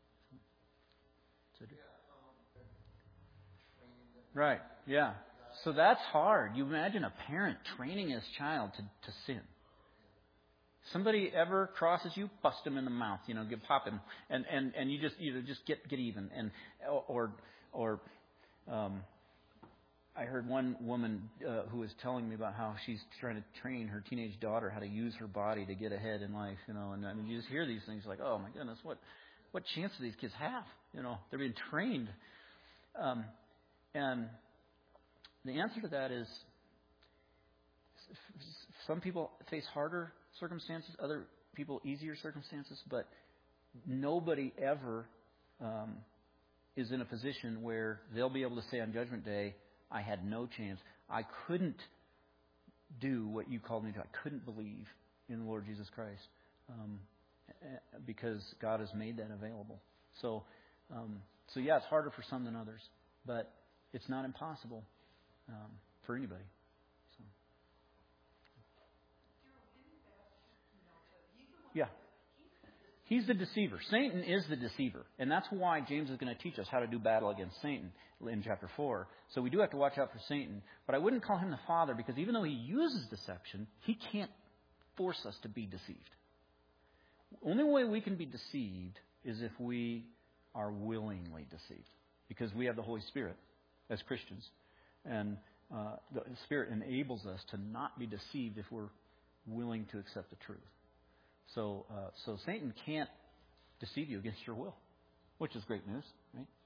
S2: Right, yeah. So that's hard. You imagine a parent training his child to sin. Somebody ever crosses you, bust him in the mouth, pop him, and you just get even, I heard one woman who was telling me about how she's trying to train her teenage daughter how to use her body to get ahead in life, and I mean, you just hear these things like, oh my goodness, what chance do these kids have? They're being trained, and the answer to that is some people face harder circumstances, other people easier circumstances, but nobody ever is in a position where they'll be able to say on Judgment Day, I had no chance. I couldn't do what you called me to. I couldn't believe in the Lord Jesus Christ because God has made that available. So yeah, it's harder for some than others, but it's not impossible for anybody. Yeah. He's the deceiver. Satan is the deceiver. And that's why James is going to teach us how to do battle against Satan in chapter 4. So we do have to watch out for Satan. But I wouldn't call him the father, because even though he uses deception, he can't force us to be deceived. The only way we can be deceived is if we are willingly deceived, because we have the Holy Spirit as Christians. And the Spirit enables us to not be deceived if we're willing to accept the truth. So Satan can't deceive you against your will, which is great news, right?